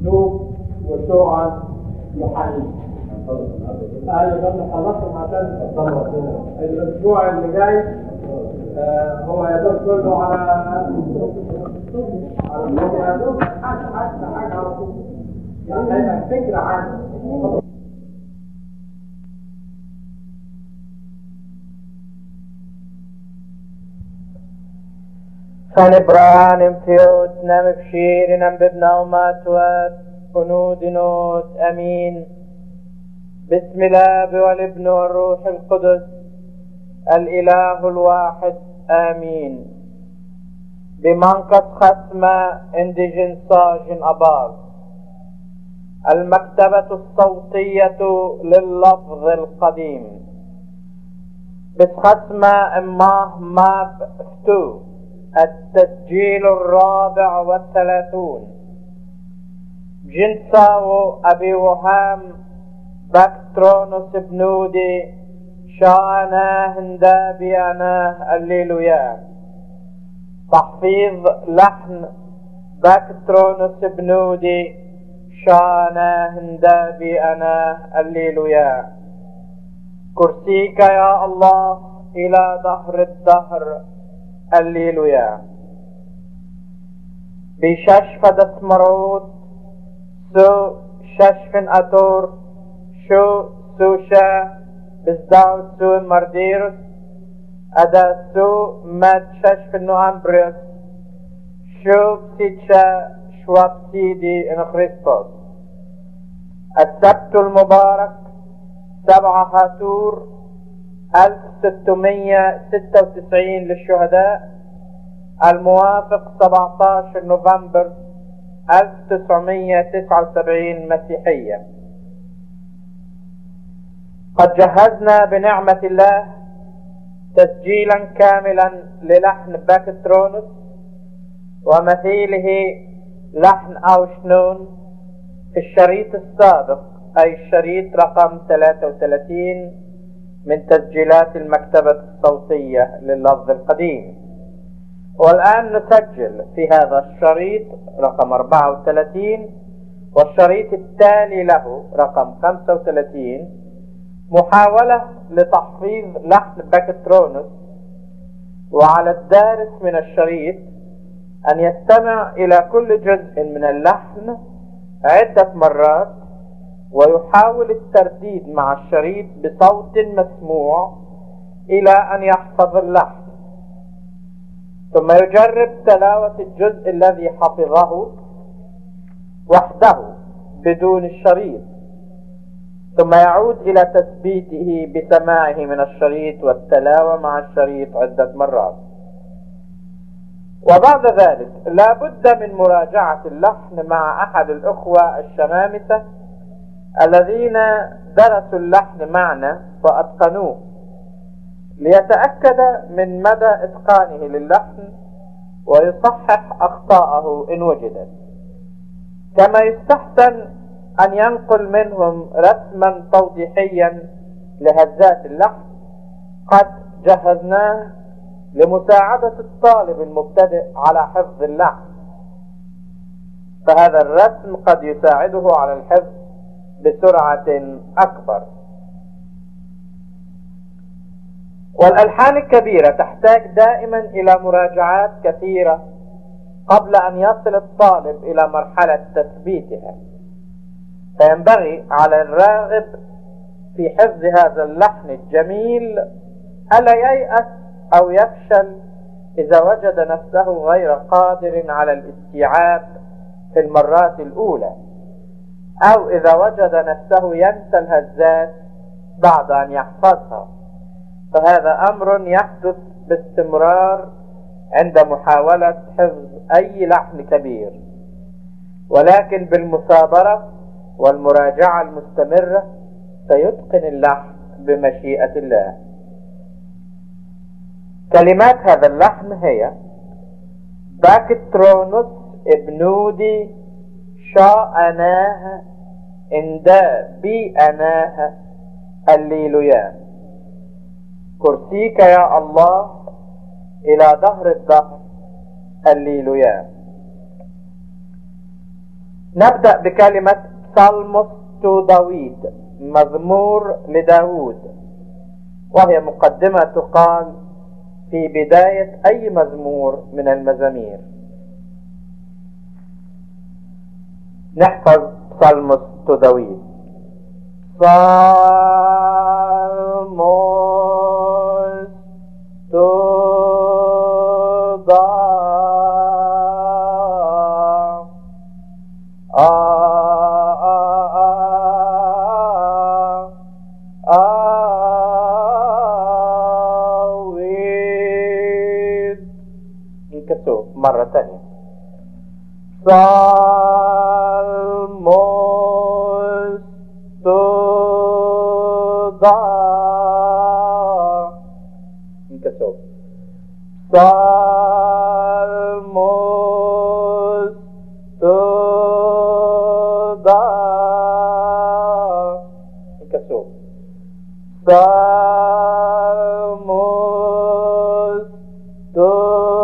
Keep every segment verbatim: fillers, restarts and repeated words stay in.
نوح وشوعا يوحنا. ايوه ده خلصهم عشان الاسبوع اللي جاي. آه هو يدور كله على على يدور حاجه حاجه حاجه على طول، يعني هيبقى فكره عنه. فنبران فيوت نم بشير نم ببنا وماتوات كنود نوت أمين. بسم الله والابن والروح القدس الإله الواحد آمين. بمنقص ختمة اندجن ساجن أباز. المكتبة الصوتية لللفظ القديم. بس ختمة اماه ماب فتو التسجيل الرابع والثلاثون. جنساو أبي وهام بكترونوس بنودي شاءنا هندا بيانا الليلويا. تحفيظ لحن بكترونوس بنودي شاءنا هندا بيانا الليلويا. كرسيك يا الله إلى دهر الدهر الليلويا. بششفة دسمرود سو ششفن أتور شو سوشا بزداو سو مرديروس أدا سو مات ششفن نوامبريوس شو بسيتشا شواب سيدي إن خريستوس. السبت المبارك سبعة هاتور ألف وستمائة وستة وتسعين للشهداء، الموافق سبعة عشر نوفمبر ألف وتسعمائة وتسعة وسبعين مسيحية. قد جهزنا بنعمة الله تسجيلا كاملا للحن بكترونوس ومثيله لحن أوشنون في الشريط السابق، أي الشريط رقم ثلاثة وثلاثين من تسجيلات المكتبة الصوتية لللفظ القديم. والآن نسجل في هذا الشريط رقم أربعة وثلاثين والشريط التالي له رقم خمسة وثلاثين محاولة لتحفيظ لحن بكترونوس. وعلى الدارس من الشريط أن يستمع إلى كل جزء من اللحن عدة مرات ويحاول الترديد مع الشريط بصوت مسموع إلى أن يحفظ اللحن، ثم يجرب تلاوة الجزء الذي حفظه وحده بدون الشريط، ثم يعود إلى تثبيته بسماعه من الشريط والتلاوة مع الشريط عدة مرات. وبعد ذلك لا بد من مراجعة اللحن مع أحد الأخوة الشمامسة الذين درسوا اللحن معنا وأتقنوه، ليتأكد من مدى إتقانه للحن ويصحح أخطاءه إن وجدت. كما يستحسن أن ينقل منهم رسما توضيحيا لهزات اللحن قد جهزناه لمساعدة الطالب المبتدئ على حفظ اللحن، فهذا الرسم قد يساعده على الحفظ بسرعة أكبر. والألحان الكبيرة تحتاج دائما إلى مراجعات كثيرة قبل أن يصل الطالب إلى مرحلة تثبيتها، فينبغي على الراغب في حفظ هذا اللحن الجميل ألا ييأس أو يفشل إذا وجد نفسه غير قادر على الاستيعاب في المرات الأولى، أو إذا وجد نفسه ينسى الهزات بعد أن يحفظها، فهذا أمر يحدث باستمرار عند محاولة حفظ أي لحن كبير. ولكن بالمثابرة والمراجعة المستمرة سيتقن اللحن بمشيئة الله. كلمات هذا اللحن هي: بكترونوس ابنودي شاءناه اندا بي أناه الليلويا. كرسيك يا الله إلى دهر الدهر الليلويا. نبدأ بكلمة صلمس تو داويد، مزمور لداود، وهي مقدمة تقال في بداية أي مزمور من المزامير. نحفظ صلمس تو داويد. صلمس تو مرة ثانية. صلمس تو دا انكسو. صلمس تو دا انكسو. صلمس تو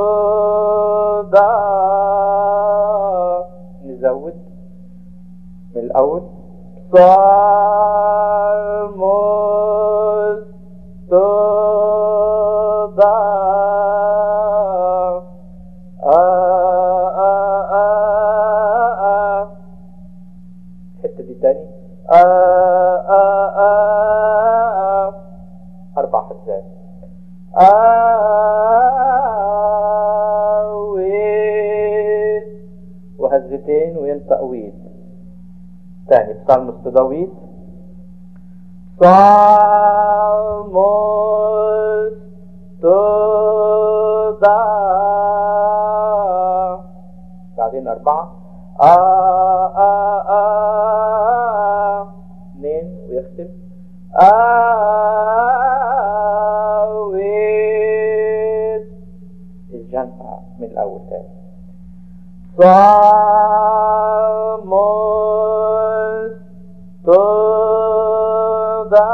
نزود من الأول. صلمس تو دا الحتة دي تاني. أربع حزات. وهزتين وينطق ويد تاني. صلمس تو داويد. صلمس تو دا بعدين أربعة. آ آ آ اثنين ويختم. آ ويد الجنة من الأول تاني. صلمس تو دا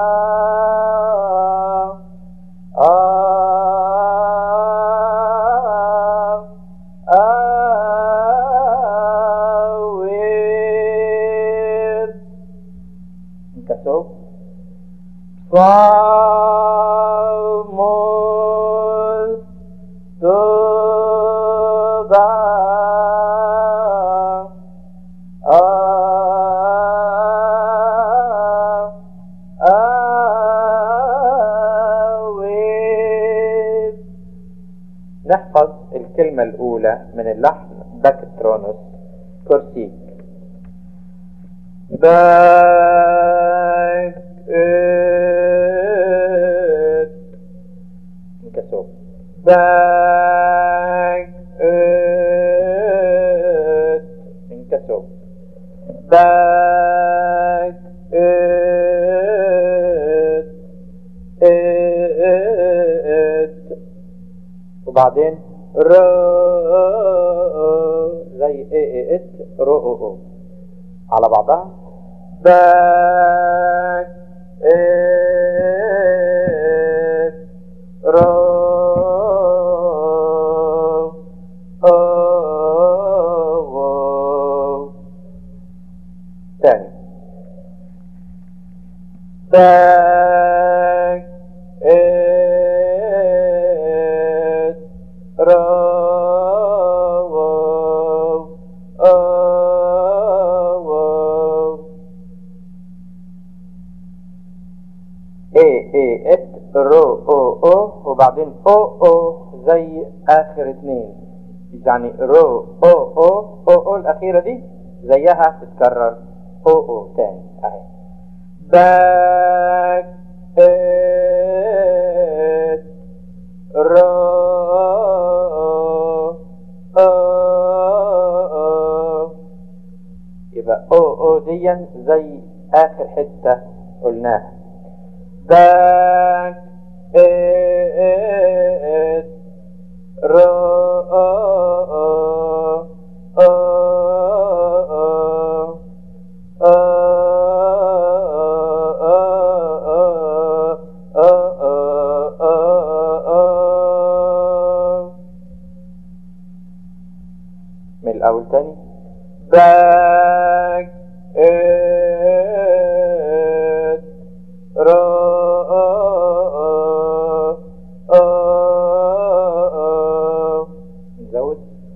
ويد انكسو. صلمس تو دا نحفظ الكلمة الأولى من اللحن باكترونوس كورسيك. باك ات انكسو. باك ات انكسو. باك ات ات وبعدين ر زي اي ات رو او او على بعضها. باك ات رو او تاني. باك ات رو اي اي ات رو او او وبعدين او او زي اخر اتنين، يعني رو او او او او الاخيرة دي زيها تتكرر او او تاني اهي. باك ات رو او يبقى او او ديا زي اخر حتة قلناها. باك ات رو من الأول تاني. باك ات رو نزود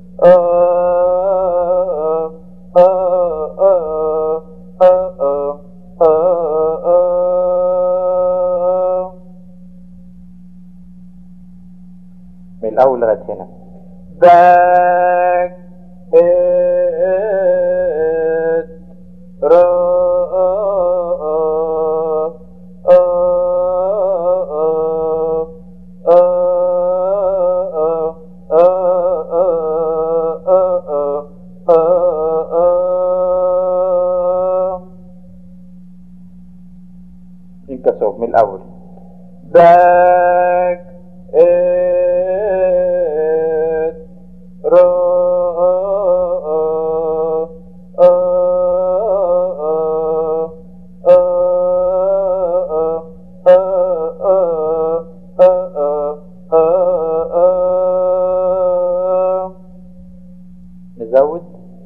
من الأول لغاية هنا. باك ات رو انكسر من الأول. باك ات رو نزود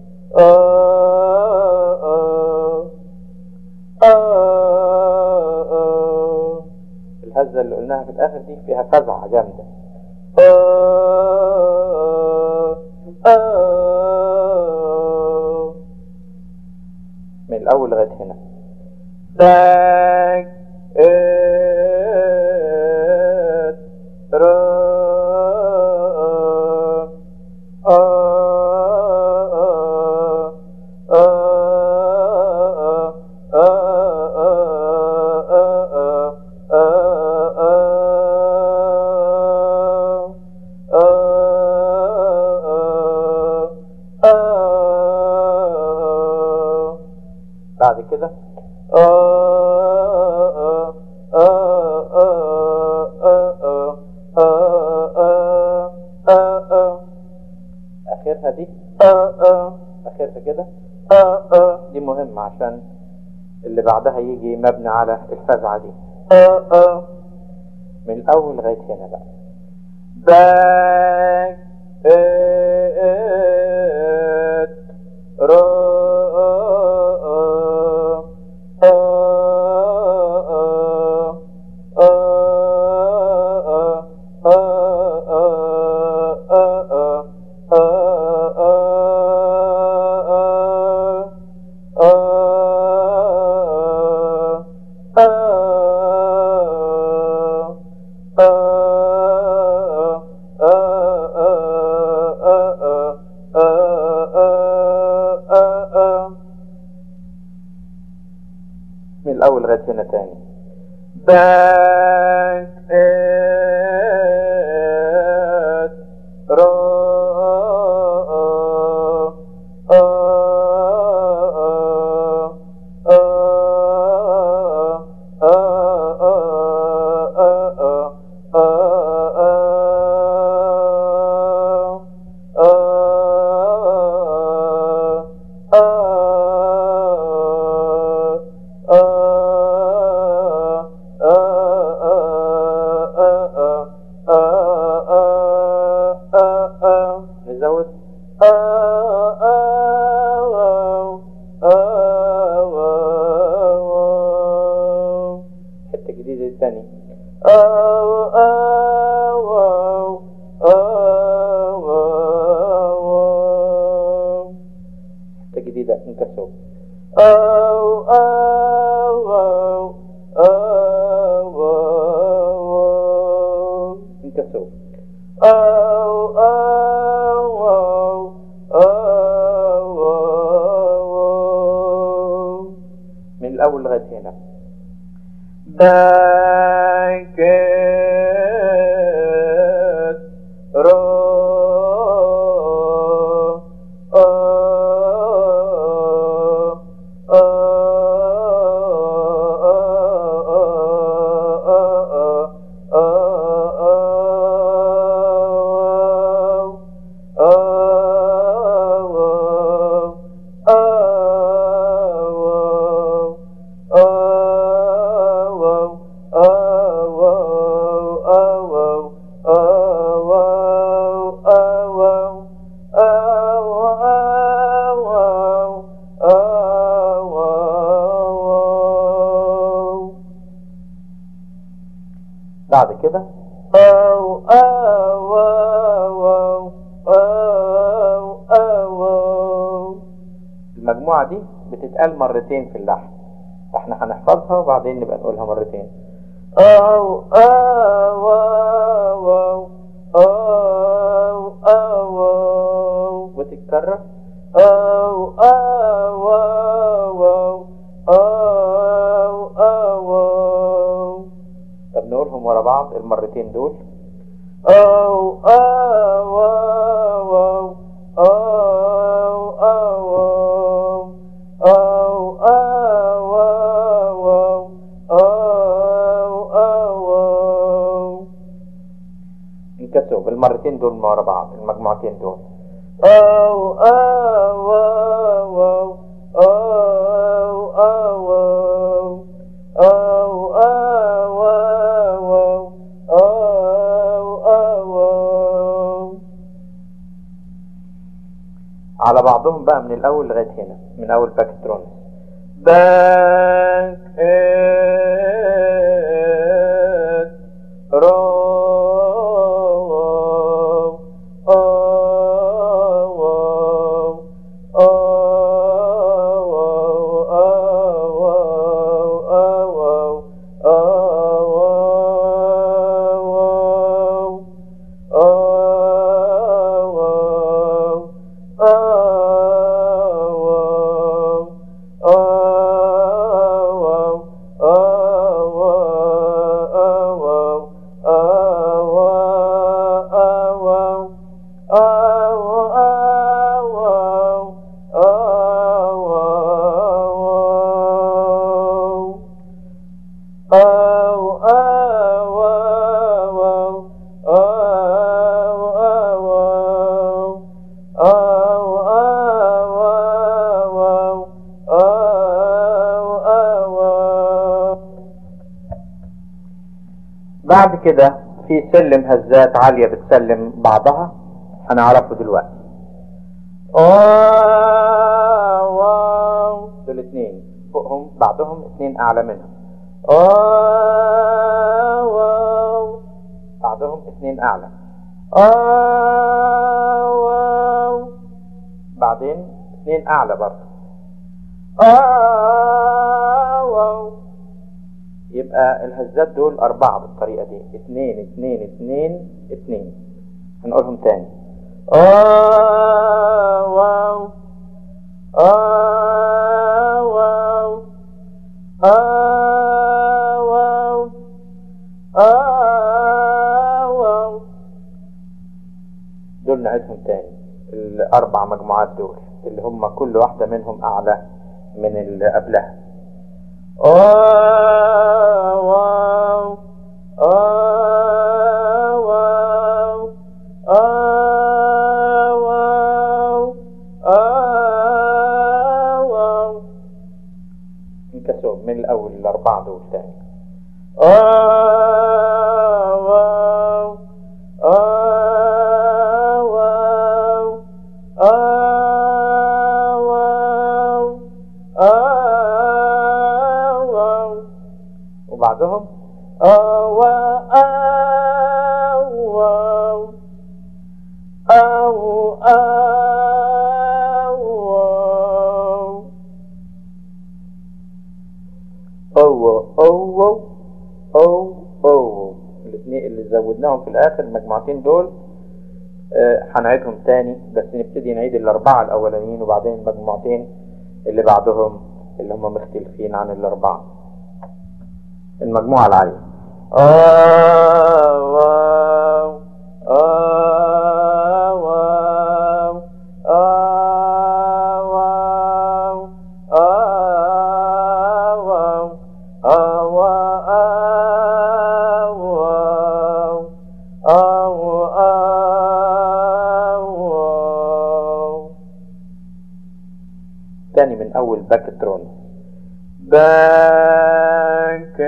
الهزة اللي قلناها في الآخر دي فيها فزعة جامدة. من الأول لغاية هنا. باك ات رو بعد كده اخرها دي اخرها كده دي مهمة عشان اللي بعدها يجي مبني على الفزعة دي. من الاول لغاية هنا بقى. باك ات رو من الأول لغاية هنا تاني. باك ات رو نزود حتة جديدة الثاني. حتة جديدة انكسر. انكسر. من الأول لغاية هنا. باك ات رو Oh كده. أو أو أو أو أو. المجموعة دي بتتقال مرتين في اللحن، احنا هنحفظها وبعدين نبقى نقولها مرتين. أو أو أو أو أو وتتكرر. أو أو أو أو أو. طب نقولهم ورا بعض المرتين دول. أو أو أو أو أو أو أو أو. انكسروا بالمرتين دول ورا بعض المجموعتين دول. أو أو أو أو أو أو أو أو أو. على بعضهم بقى من الأول لغاية هنا، من أول باكترون. باك رو بعد كده في سلم هزات عالية بتسلم بعضها هنعرفه دلوقتي. دول اتنين فوقهم بعضهم اتنين اعلى منهم. بعضهم اتنين اعلى. بعدين اتنين اعلى برضه. يبقى الهزات دول أربعة بالطريقة دي. اتنين اتنين اتنين اتنين. هنقولهم تاني. آه واو آه واو آه واو آه واو. دول نعيدهم تاني، الأربع مجموعات دول اللي هم كل واحدة منهم أعلى من اللي قبلها. آه واو آه واو آه واو آه واو. انكسروا من الأول الأربعة دول تاني. آه واو آه واو آه واو آه واو. وبعدهم آه واو آه واو أو أو أو أو أو أو. الاثنين اللي زودناهم في الآخر المجموعتين دول آه هنعيدهم تاني، بس نبتدي نعيد الأربعة الأولانيين وبعدين المجموعتين اللي بعدهم اللي هم مختلفين عن الأربعة. المجموعة العالية. آه واو آه واو آه واو آه واو آه واو آه واو. تاني من أول باكترون. باك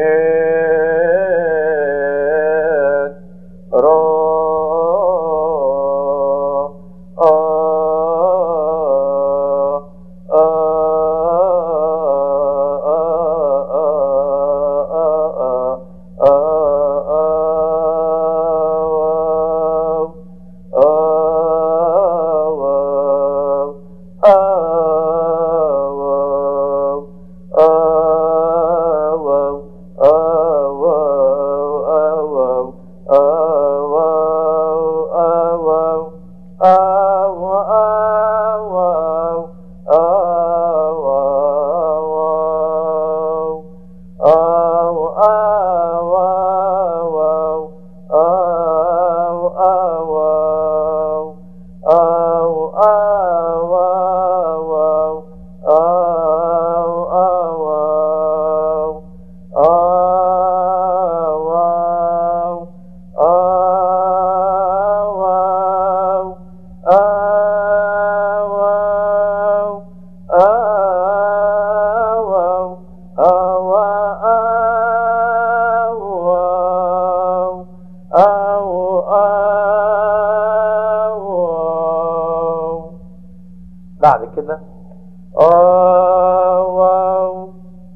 رو بعد كده آه واو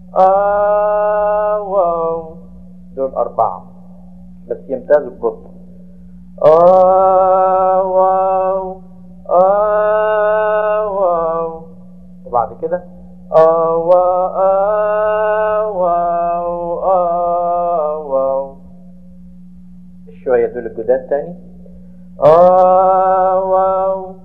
آه واو، دول أربعة بس يمتازوا ببطء. آه واو آه واو، وبعد كده آه واو آه واو آه واو. شوية دول الجداد تاني. آه واو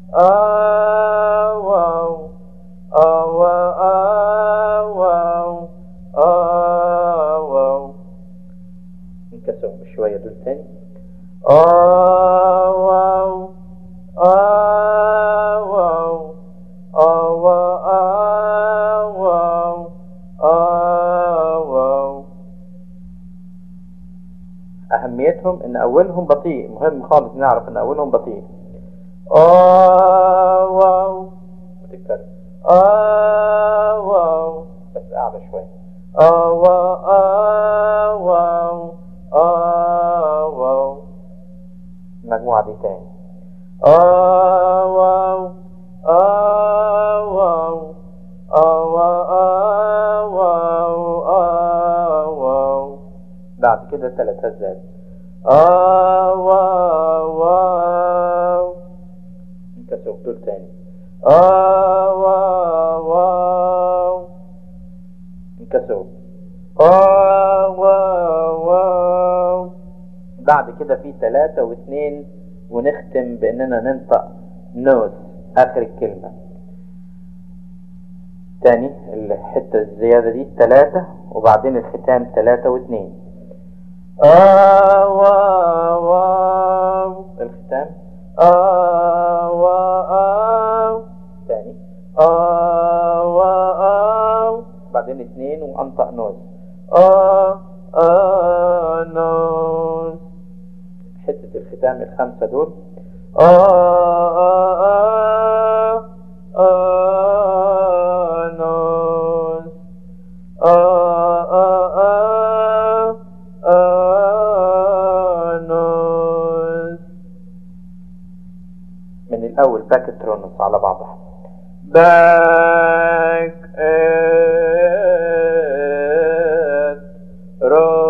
آه واو آه واو آه واو آه واو. انكسروا شوية دول تاني. آه واو آه واو آه واو آه واو آه واو. أهميتهم إن أولهم بطيء، مهم خالص نعرف إن أولهم بطيء. آه واو بتتكرر آه واو بس أعلى شوية. آه واو آه واو آه واو. المجموعة دي تاني. آه واو آه واو آه واو آه واو آه واو. بعد كده تلات هزات. آه واو واو، انكسروا دول تاني. آه واو واو، انكسروا. آه واو واو. بعد كده في تلاتة واثنين، ونختم باننا ننطق نوس اخر الكلمة. تاني الحتة الزيادة دي تلاتة، وبعدين الختام تلاتة واثنين. آه واو واو، الختام آه واو. تاني آه واو، بعدين اثنين وانطق نوس. آه آه نوس. حتة الختام الخمسة دول. آه آه آه آه نوس. آه آه آه آه نوس. من الأول باكترونس على بعضها. باك ات رو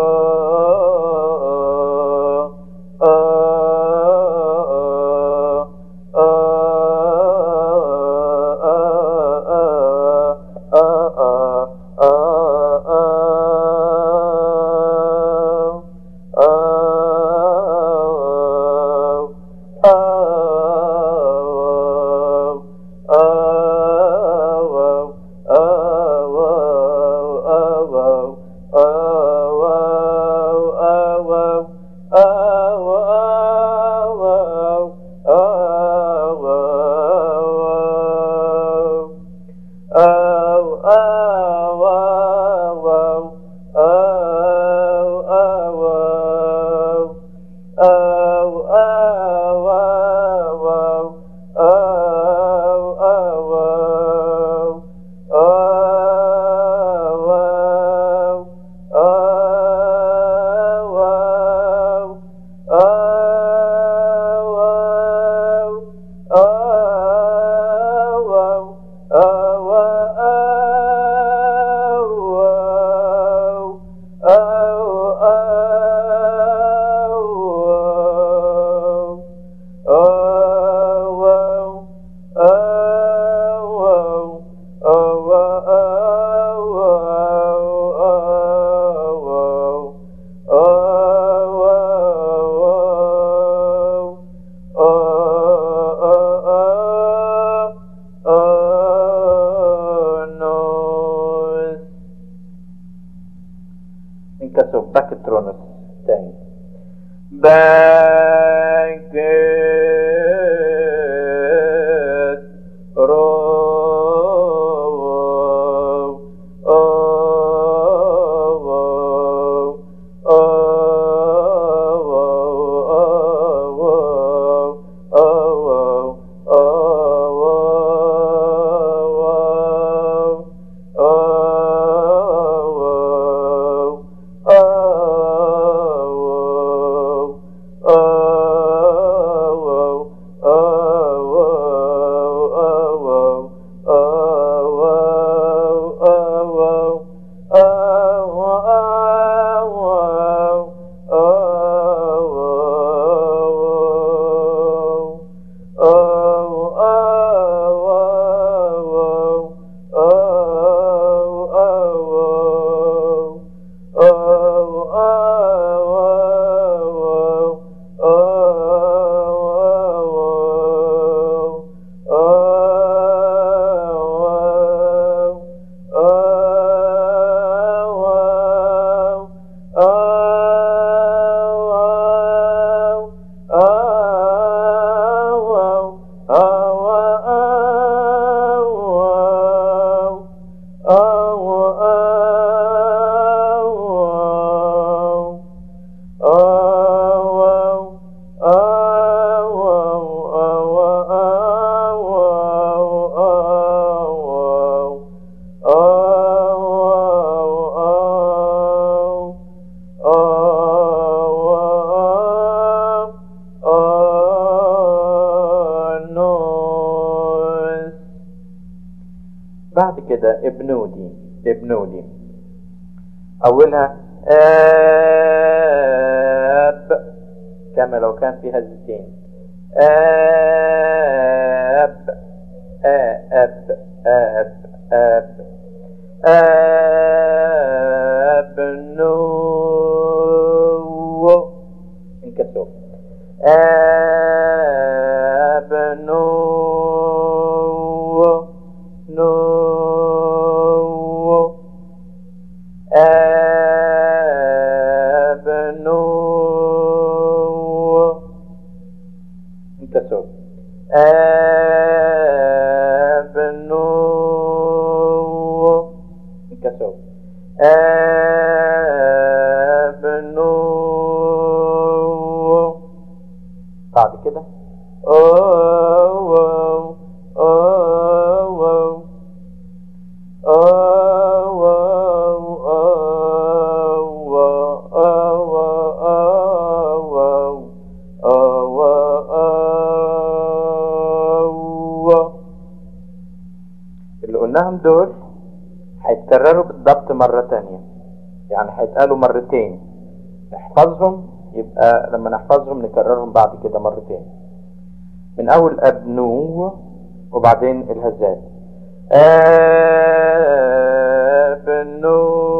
انكسر باكترونس تاني. باكت رو بعد كده ابنودي ابنودي أولها آب كما لو كان فيها زيتين. آب آب آب آب آب نو انكسر. آب نو نو آب نو انكسر. آب نو انكسر. آب نو بعد كده أو أو أو أو اللي قلناهم دول هيتكرروا بالضبط مرة تانية، يعني هيتقالوا مرتين نحفظهم، يبقى لما نحفظهم نكررهم بعد كده مرتين. من أول أبنو وبعدين الهزات. أبنو.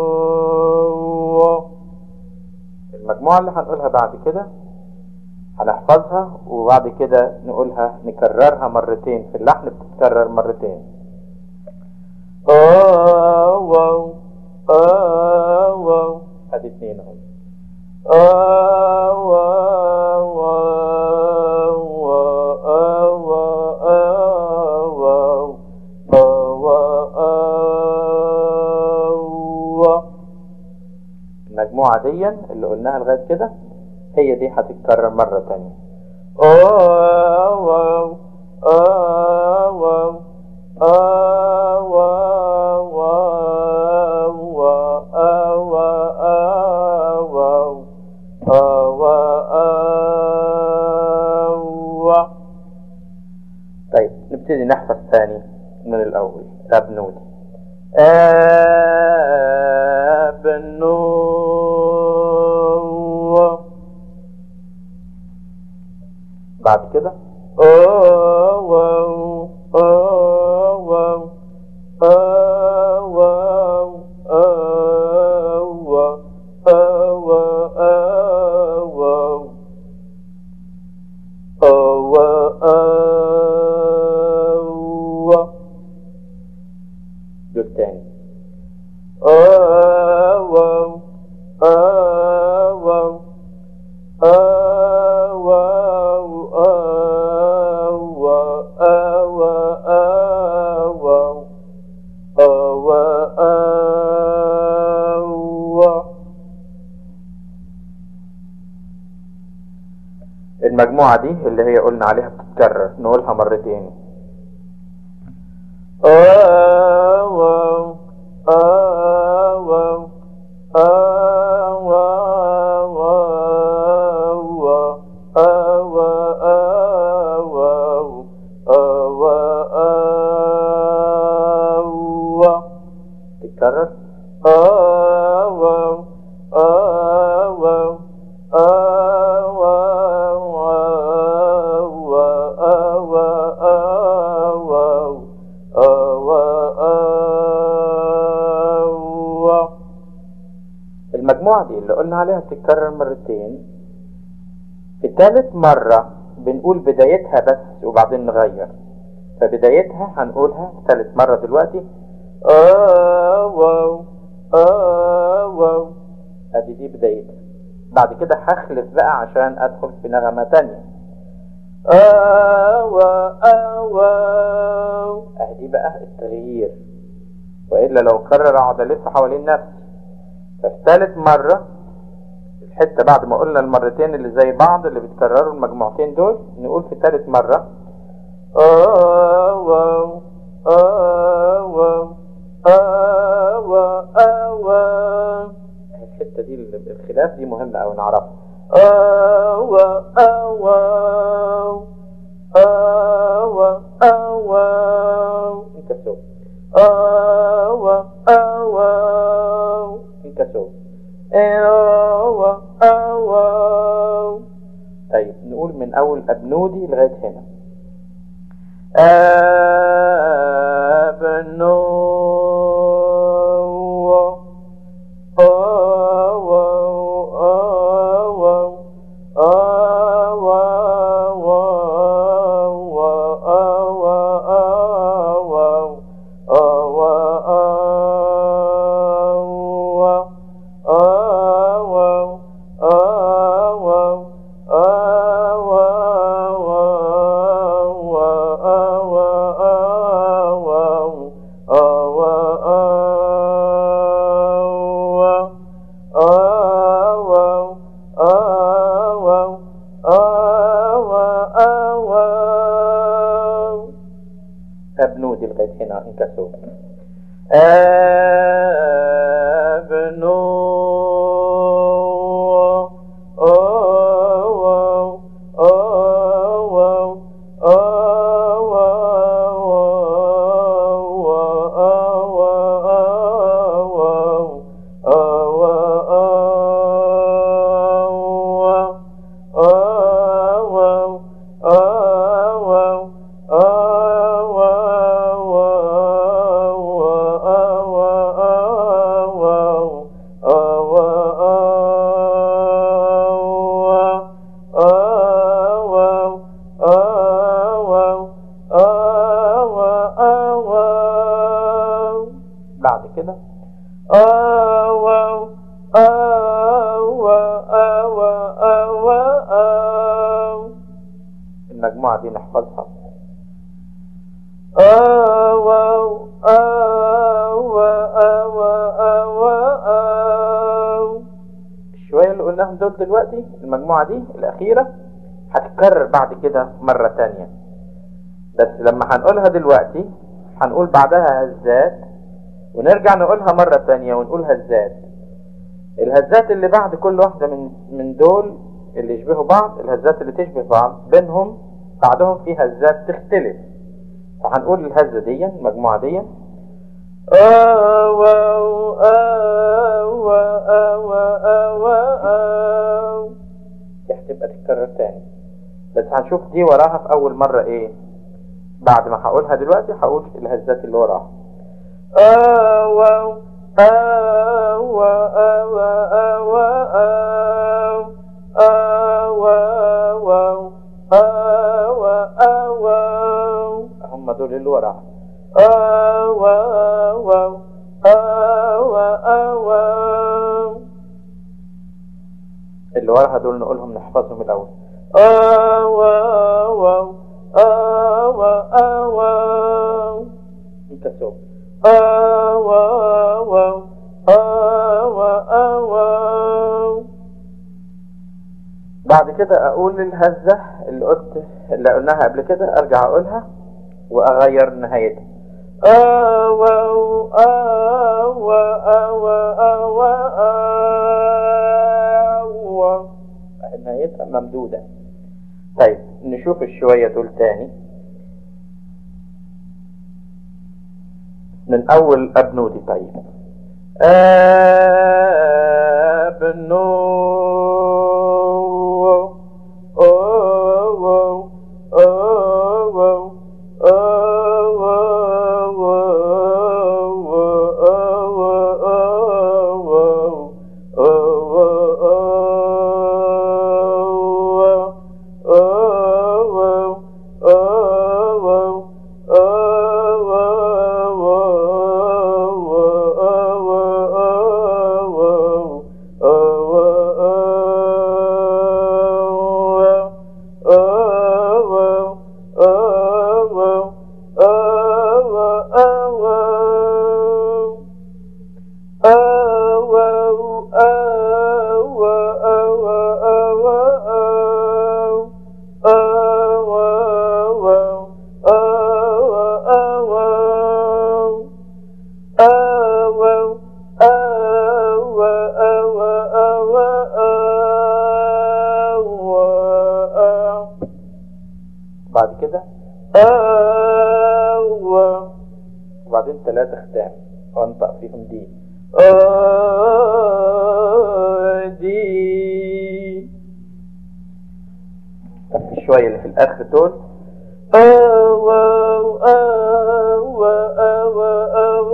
المجموعة اللي هنقولها بعد كده هنحفظها وبعد كده نقولها نكررها مرتين، في اللحن بتتكرر مرتين. أو أو أو أو هذه اتنين اهم. أو أو أو أو أو أو. المجموعة دي اللي قلناها لغاية كده هي دي هتتكرر مرة تانية. أو أو أو أو طيب نبتدي نحفظ ثاني من الأول. أبنود أبنو بعد كده أو أو أو أو أو أو أو دول تاني. أو أو أو أو المجموعة دي اللي هي قلنا عليها بتتكرر نقولها مرتين. أو أو أو أو أو أو تتكرر. أو أو أو المجموعة دي اللي قلنا عليها تتكرر مرتين، في ثالث مرة بنقول بدايتها بس وبعدين نغير، فبدايتها هنقولها ثالث مرة دلوقتي. أو أو أو ادي دي بدايتها. بعد كده هخلف بقى عشان ادخل في نغمة تانية. أو أو ادي بقى التغيير، وإلا لو كرر اقعد الف حوالين نفسي. ففي ثالث مرة الحتة بعد ما قلنا المرتين اللي زي بعض اللي بتكرروا المجموعتين دول نقول في ثالث مرة أو أو أو أو أو. الحتة دي الخلاف دي مهمة أوي نعرفها. أو أو أو أو أو انت سو أبنودي لغاية هنا. أبنو أبنودي لغاية هنا انكسور. أبنو بعد كده أو أو أو أو أو المجموعة دي نحفظها. أو أو أو أو أو أو الشوية اللي قلناهم دول دلوقتي المجموعة دي الأخيرة هتتكرر بعد كده مرة تانية، بس لما هنقولها دلوقتي هنقول بعدها هزات ونرجع نقولها مرة تانية ونقول هزات. الهزات اللي بعد كل واحدة من من دول اللي يشبهوا بعض، الهزات اللي تشبه بعض بينهم بعدهم في هزات تختلف، فهنقول الهزة دي المجموعة دي أو أو أو أو أو أو دي هتبقى تتكرر تاني، بس هنشوف دي وراها في أول مرة إيه. بعد ما هقولها دلوقتي هقول الهزات اللي وراها. أو أو أو أو أو أو أو أو أو هم دول اللي وراها. أو أو أو أو اللي وراها دول نقولهم نحفظهم الأول. أو أو أو أو انت سوق. أو أو أو أو بعد كده أقول الهزة اللي قلت اللي قلناها قبل كده، أرجع أقولها وأغير نهايتها. أو أو أو أو أو أو نهايتها ممدودة. طيب نشوف الشوية دول تاني من أول أبنودي. طيب أبنو بعد كده أو وبعدين ثلاثة ختام وانطق فيهم دي أو دي. شوية اللي في الآخر دول. أو أو أو أو أو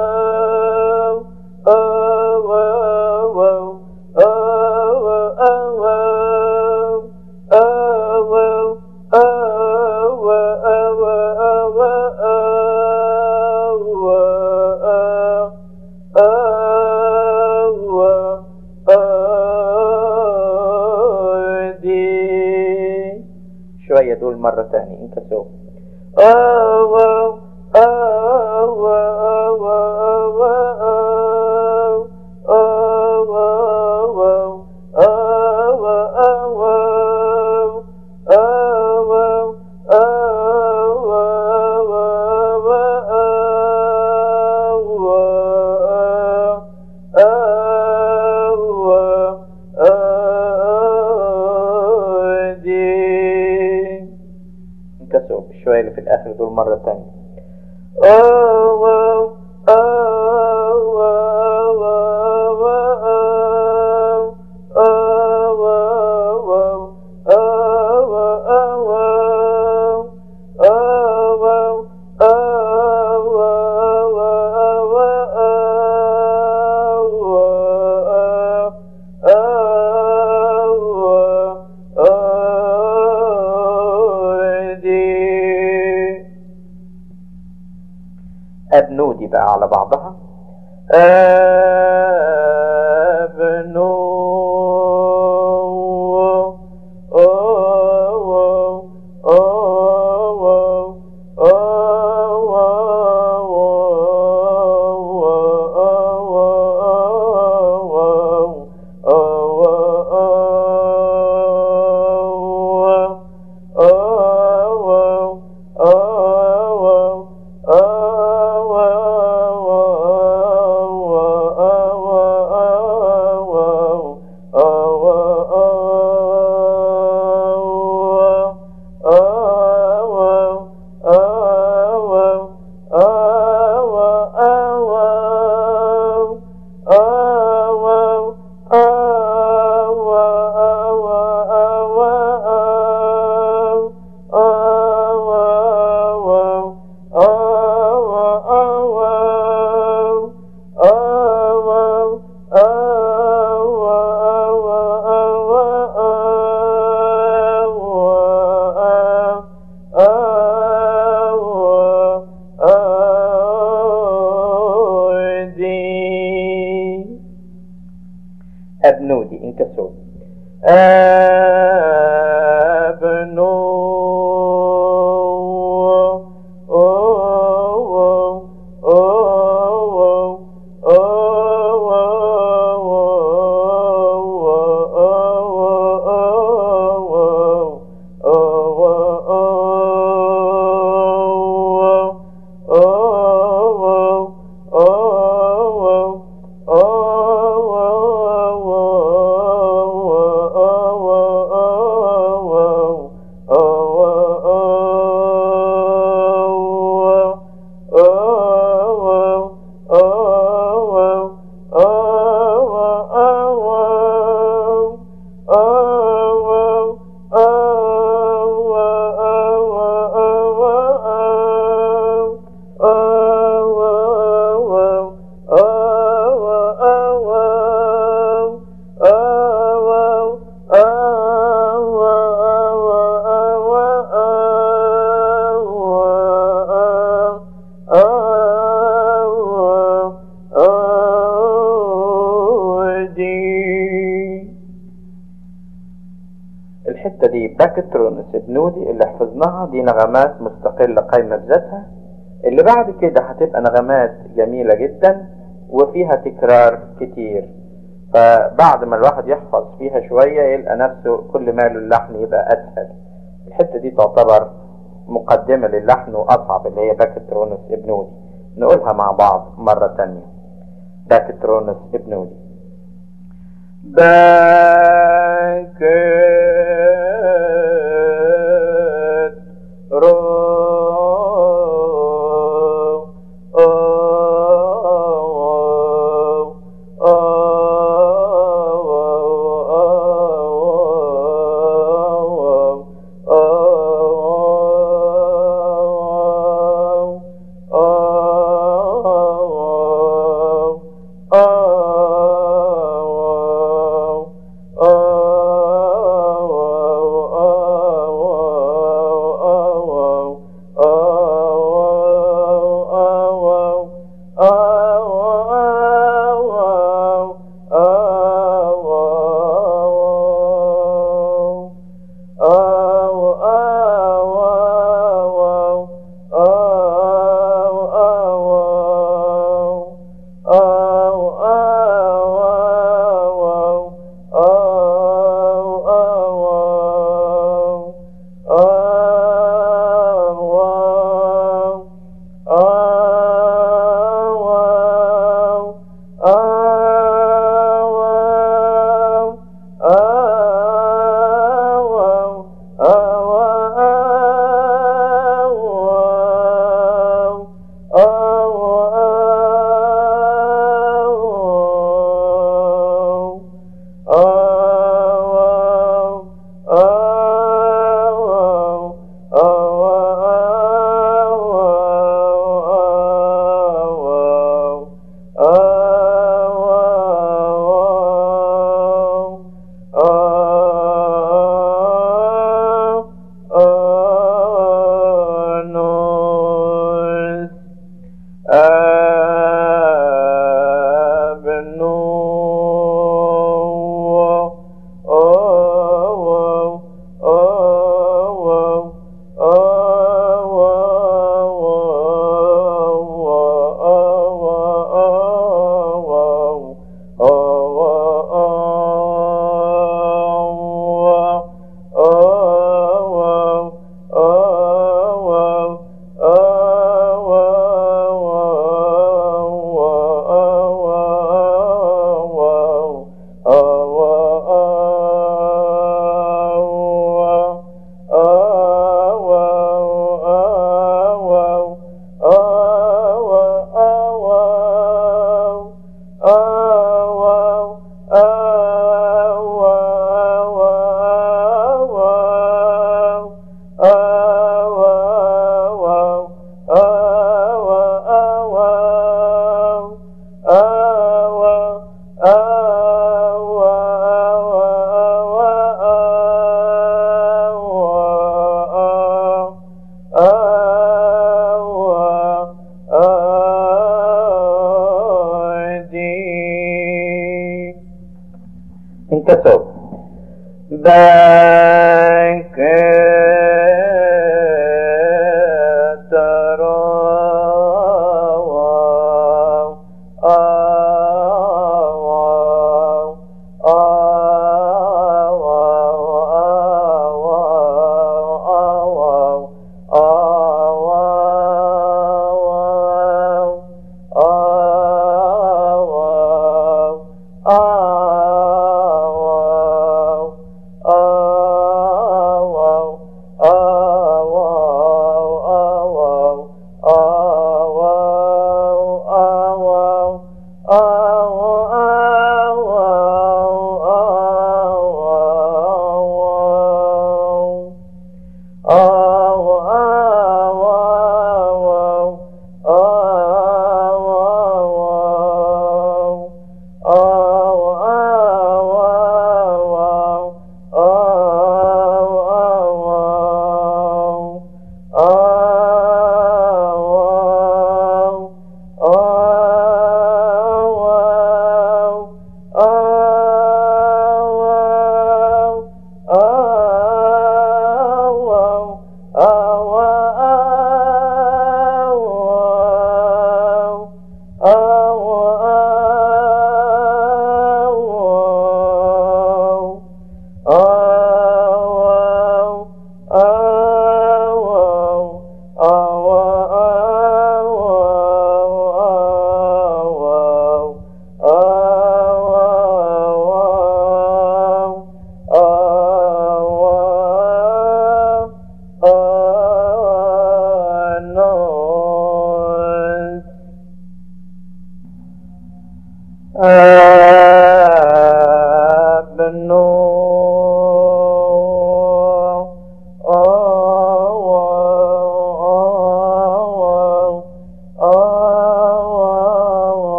شوية دول مرة تاني انكسوا. انكسوا شوية اللي في الآخر دول مرة تانية. أبنودي بقى على بعضها. أبنو أبنودي انكسوا. أبنو الحتة دي باكترونس ابنودي اللي حفظناها دي نغمات مستقلة قايمة بذاتها. اللي بعد كده هتبقى نغمات جميلة جدا وفيها تكرار كتير، فبعد ما الواحد يحفظ فيها شوية يلقى نفسه كل ما له اللحن يبقى أسهل. الحتة دي تعتبر مقدمة للحن وأصعب اللي هي باكترونس ابنودي. نقولها مع بعض مرة تانية. باكترونس ابنودي. باك Oh انكسر بك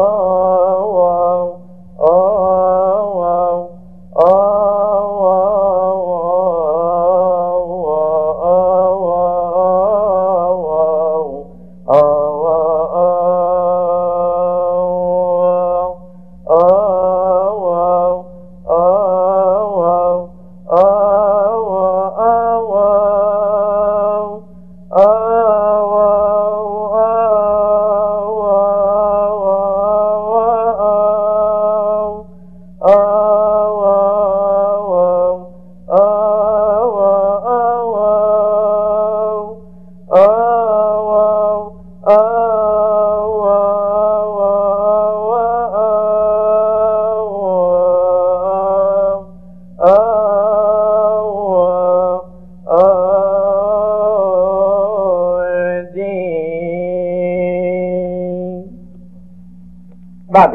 Oh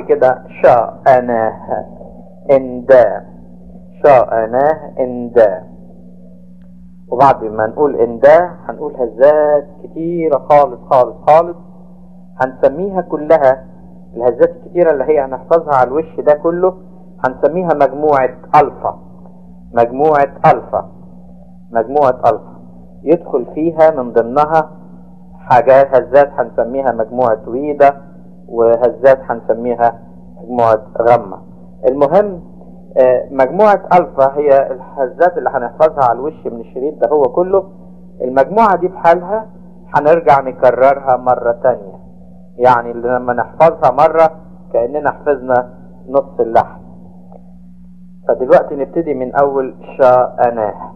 كده شاءناه اندا، شاءناه اندا. وبعد ما نقول اندا هنقول هزات كتيرة خالص خالص خالص، هنسميها كلها الهزات الكتيرة اللي هي هنحفظها على الوش ده كله هنسميها مجموعة ألفا. مجموعة ألفا مجموعة ألفا يدخل فيها من ضمنها حاجات هزات هنسميها مجموعة ويدا، وهزات هنسميها مجموعة غمة. المهم مجموعة ألفا هي الهزات اللي هنحفظها على الوش من الشريط ده هو كله. المجموعة دي بحالها هنرجع نكررها مرة تانية، يعني لما نحفظها مرة كأننا حفظنا نص اللحن. فدلوقتي نبتدي من أول شاءناه.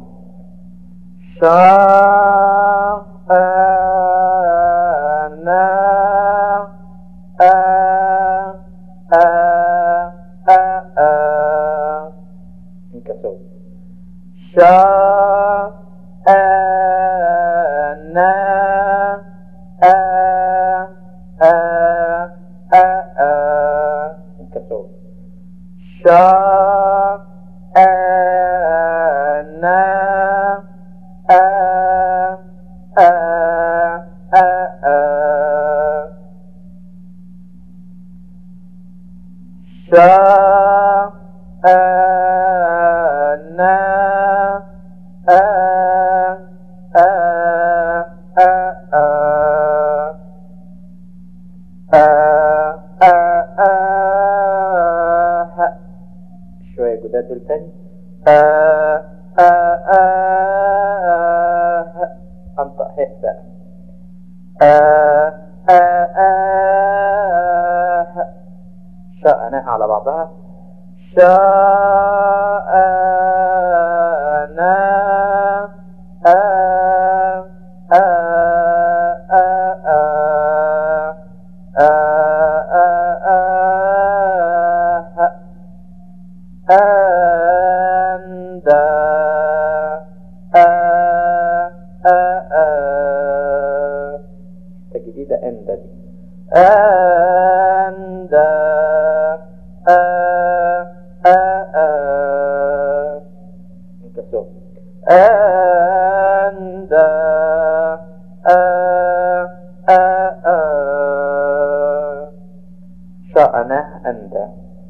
شاءناه آه آه آه آه انكسر. شاءناه آه آه آه آه انكسر. شاءناه آه آه آه آه شاءناه آه آه آه آه آه آه آه شوية جداد دول تاني. آه آه آه أنطق هيك بقى. آه آه آه شاءناها على بعضها. شاءناه آه آه آه آه آه آه أندا آه آه آه الجديدة أندا دي. أندا آه آه آه انكسر. أندا آه آه آه شاءناه أندا.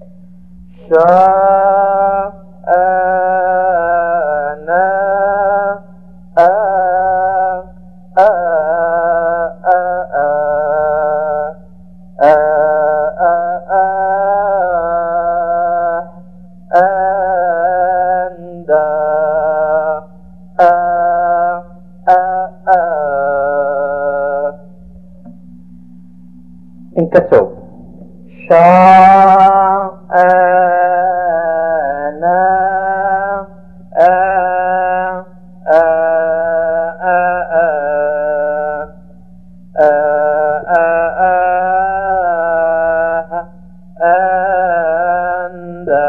شاءناه آه آه آه آه أندا آه آه آه انكسر. شاءناه آه آه آه آه أندا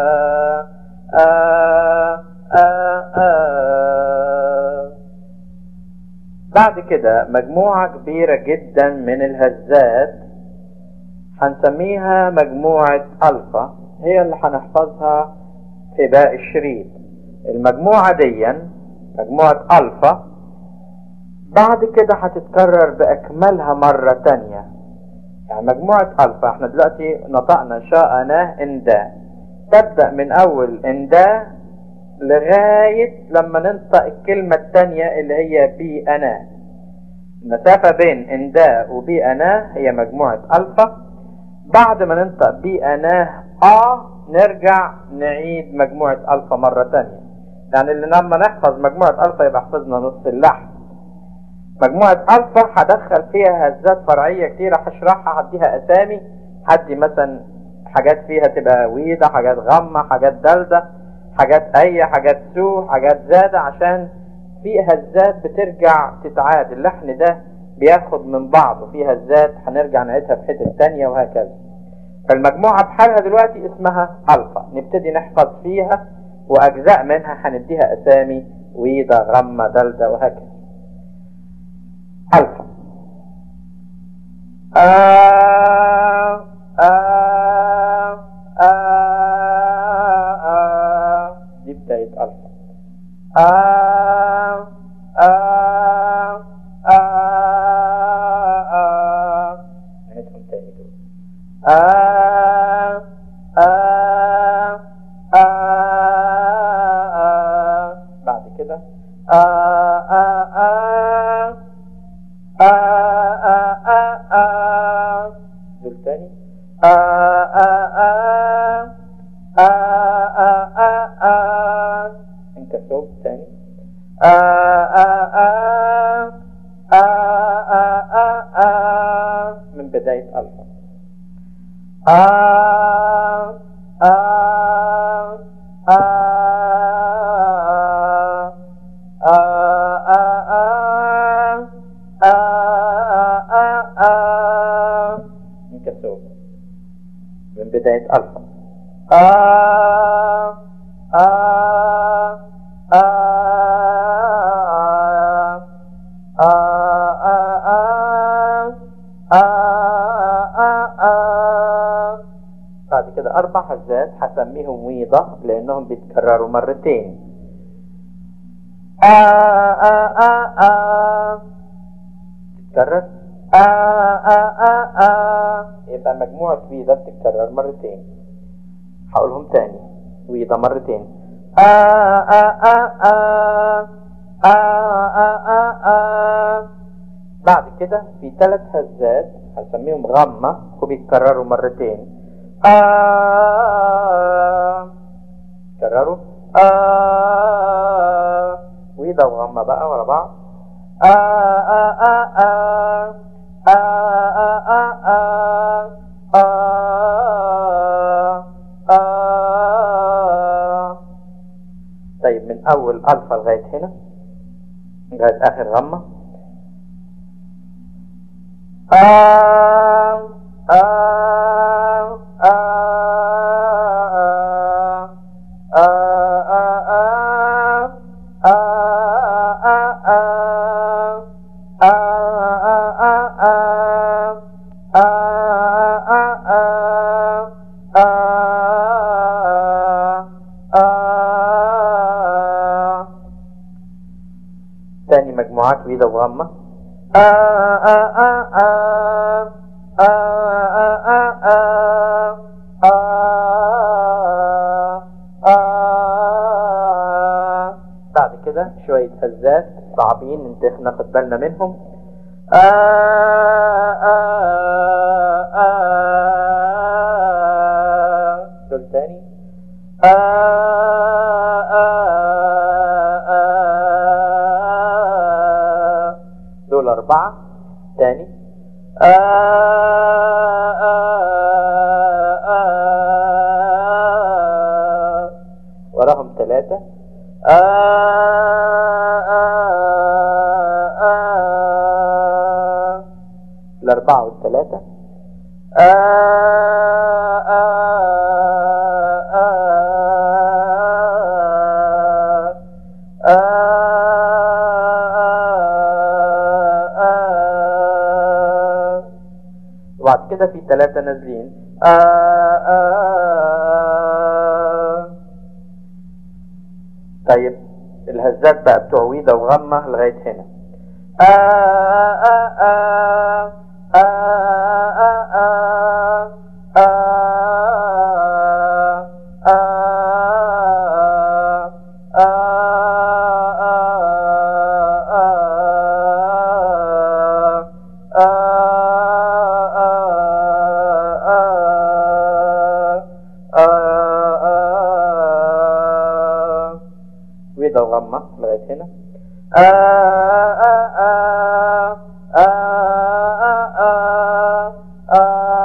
آه آه آه. بعد كده مجموعة كبيرة جدا من الهزات هنسميها مجموعة ألفا، هي اللي هنحفظها في باقي الشريط. المجموعة دي مجموعة ألفا بعد كده هتتكرر بأكملها مرة تانية. يعني مجموعة ألفا احنا دلوقتي نطقنا شاءناه اندا، تبدأ من أول اندا لغاية لما ننطق الكلمة التانية اللي هي بي أنا. المسافة بين اندا وبي أنا هي مجموعة ألفا. بعد ما ننطق بي أنا آه نرجع نعيد مجموعة ألفا مرة تانية. يعني اللي لما نحفظ مجموعة ألفا يبقى حفظنا نص اللحن. مجموعة ألفا هدخل فيها هزات فرعية كتيرة هشرحها، هديها أسامي، هدي مثلا حاجات فيها تبقى ويدة، حاجات غمة، حاجات دلدة، حاجات أي، حاجات سو، حاجات زادة، عشان في هزات بترجع تتعاد. اللحن ده بياخد من بعض وفي هزات هنرجع نعيدها في حتة تانية وهكذا. فالمجموعة بحالها دلوقتي اسمها ألفا، نبتدي نحفظ فيها وأجزاء منها هنديها أسامي ويدة، غمة، دلدة وهكذا. ألفا آه آه آ آ آ آ نعيدهم تاني دول. آ آ آ آ بعد كده آ آ آ آ آ آ آ دول تاني آ آ آ آ آ آ آ انكسوب تاني آ آ آ آ آ آ آ من بداية ألفا آ آ آ آ آ آ انكسوب من بداية ألفا آ آ آ آ بعد كده أربع هزات هسميهم ويضة لأنهم بيتكرروا مرتين. آ آ آ آ تتكرر آ آ آ آ يبقى مجموعة ويضة بتتكرر مرتين. هقولهم تاني ويضة مرتين آ آ آ آ آ آ آ آ بعد كده في ثلاث هزات هسميهم غمة وبيتكرروا مرتين آ كرروا آ ويضة وغمة بقى ورا بعض آ آ آ آ آ آ آ آ آ طيب من أول ألفا لغاية هنا لغاية آخر غمة آ آ آ آ تاني مجموعات ويضة وغمة آ آ آ آ آ آ آ آ آ آ بعد كده شوية هزات صعبين ناخد بالنا منهم آ آ آ دول تاني آ آ آ دول أربعة تاني آ آ آ وراهم ثلاثة آ آ آ الأربعة والثلاثة آ آ آ آ وبعد كده في ثلاثة نازلين آ آ طيب الهزات بقى بتوع ويضة وغمة لغاية هنا آ آ آ آ آ آ آ ويضة وغمة لغاية هنا آ آ آ آ آ آ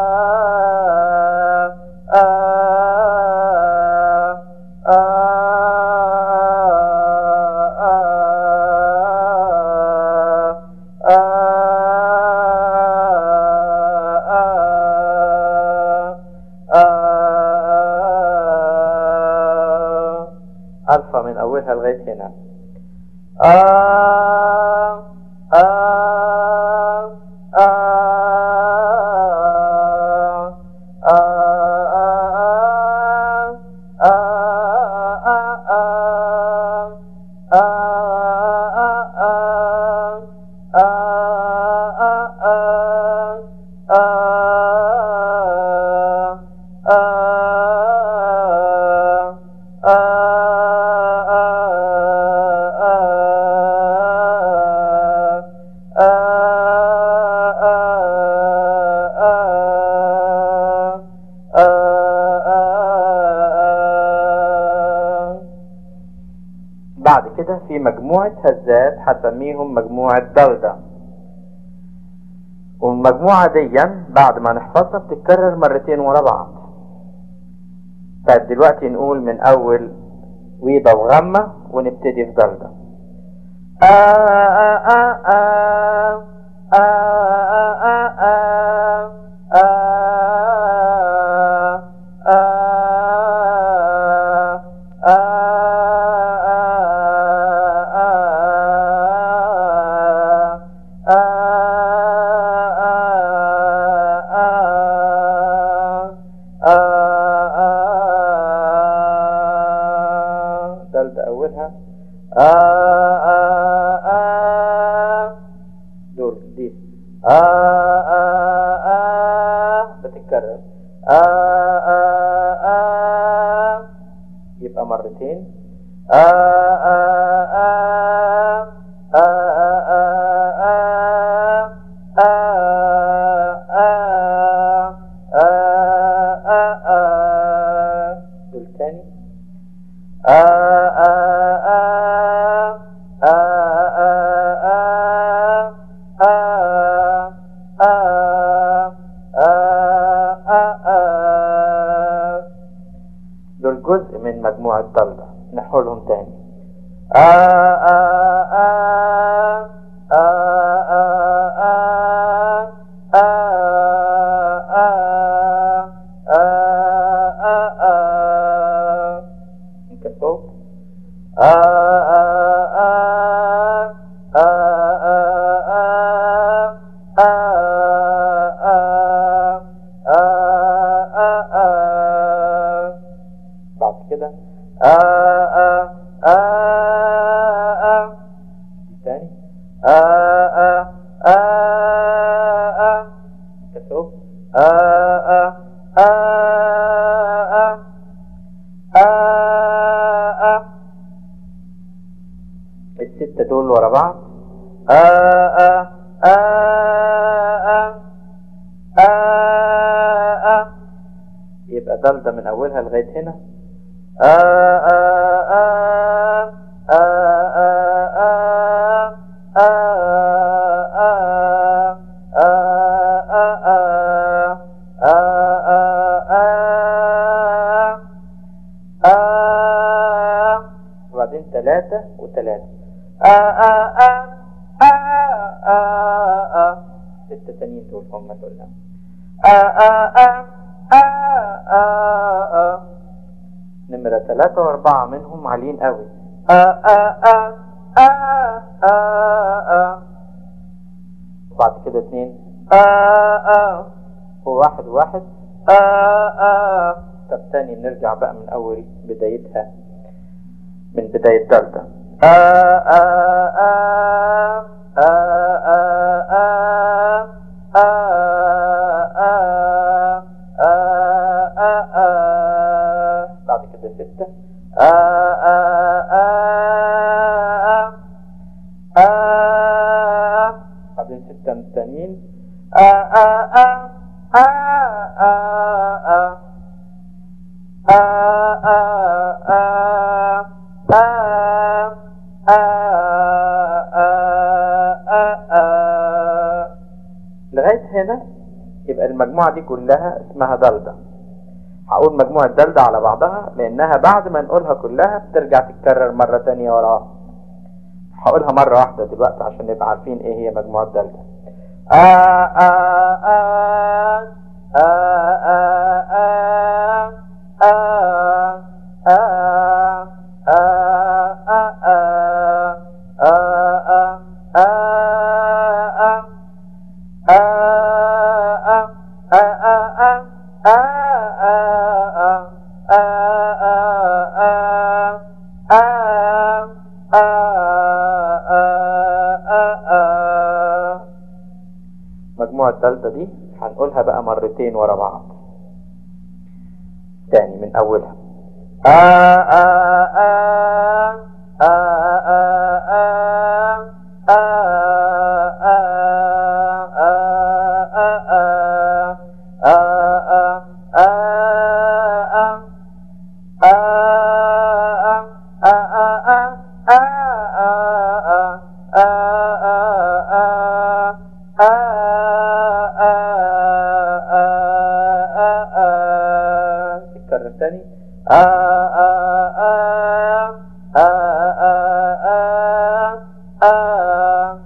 ألفا من أولها لغاية هنا آ آ آ آ آ آ كده في مجموعة هزات هسميهم مجموعة دلدة، والمجموعة دي بعد ما نحفظها بتتكرر مرتين ورا بعض. طيب دلوقتي نقول من أول ويضة وغمة ونبتدي في دلدة. آ آ آ آ آ آ آ دلدة أولها آ آ آ دول دي آ آ آ بتتكرر آ آ آ يبقى مرتين آ آ آ آ آ آ آ آ دول تاني آ آ آ آ آ دول جزء من مجموعة دلدة. نحولهم تاني آ آ آ آ آ آ آ آ كالصوت آ آ آ آ بعد كده آ آ آ آ تاني آ آ آ آ كالصوت آ آ آ آ آ الستة دول ورا بعض آ آ آ آ آ آ يبقى دلدة من أولها لغاية هنا آ آ آ آ آ آ آ وبعدين ثلاثة وثلاثة آ آ آ آ آ آ ستة تانيين دول هم دول آ آ آ آ آ آ نمرة ثلاثة وأربعة منهم عاليين قوي آ آ آ آ آ آ وبعد كده اثنين آ آ وواحد واحد آ آ طب تاني نرجع بقى من أول بدايتها من بداية دلدة آ آ آ آ آ آ آ آ بعد كده ستة آ آ آ آ بعدين ستة مستنيين آ آ آ آ آ آ آ آ آ لغاية هنا يبقى المجموعة دي كلها اسمها دلدة. هقول مجموعة دلدة على بعضها لأنها بعد ما نقولها كلها بترجع تتكرر مرة تانية وراها. هقولها مرة واحدة دلوقتي عشان نبقى عارفين ايه هي مجموعة دلدة. آ آ آ آ آ آ آ مجموعة دلدة دي هنقولها بقى مرتين ورا بعض تاني من أولها آ آ آ آ آ آ آ آ آ آ آ آ آ آ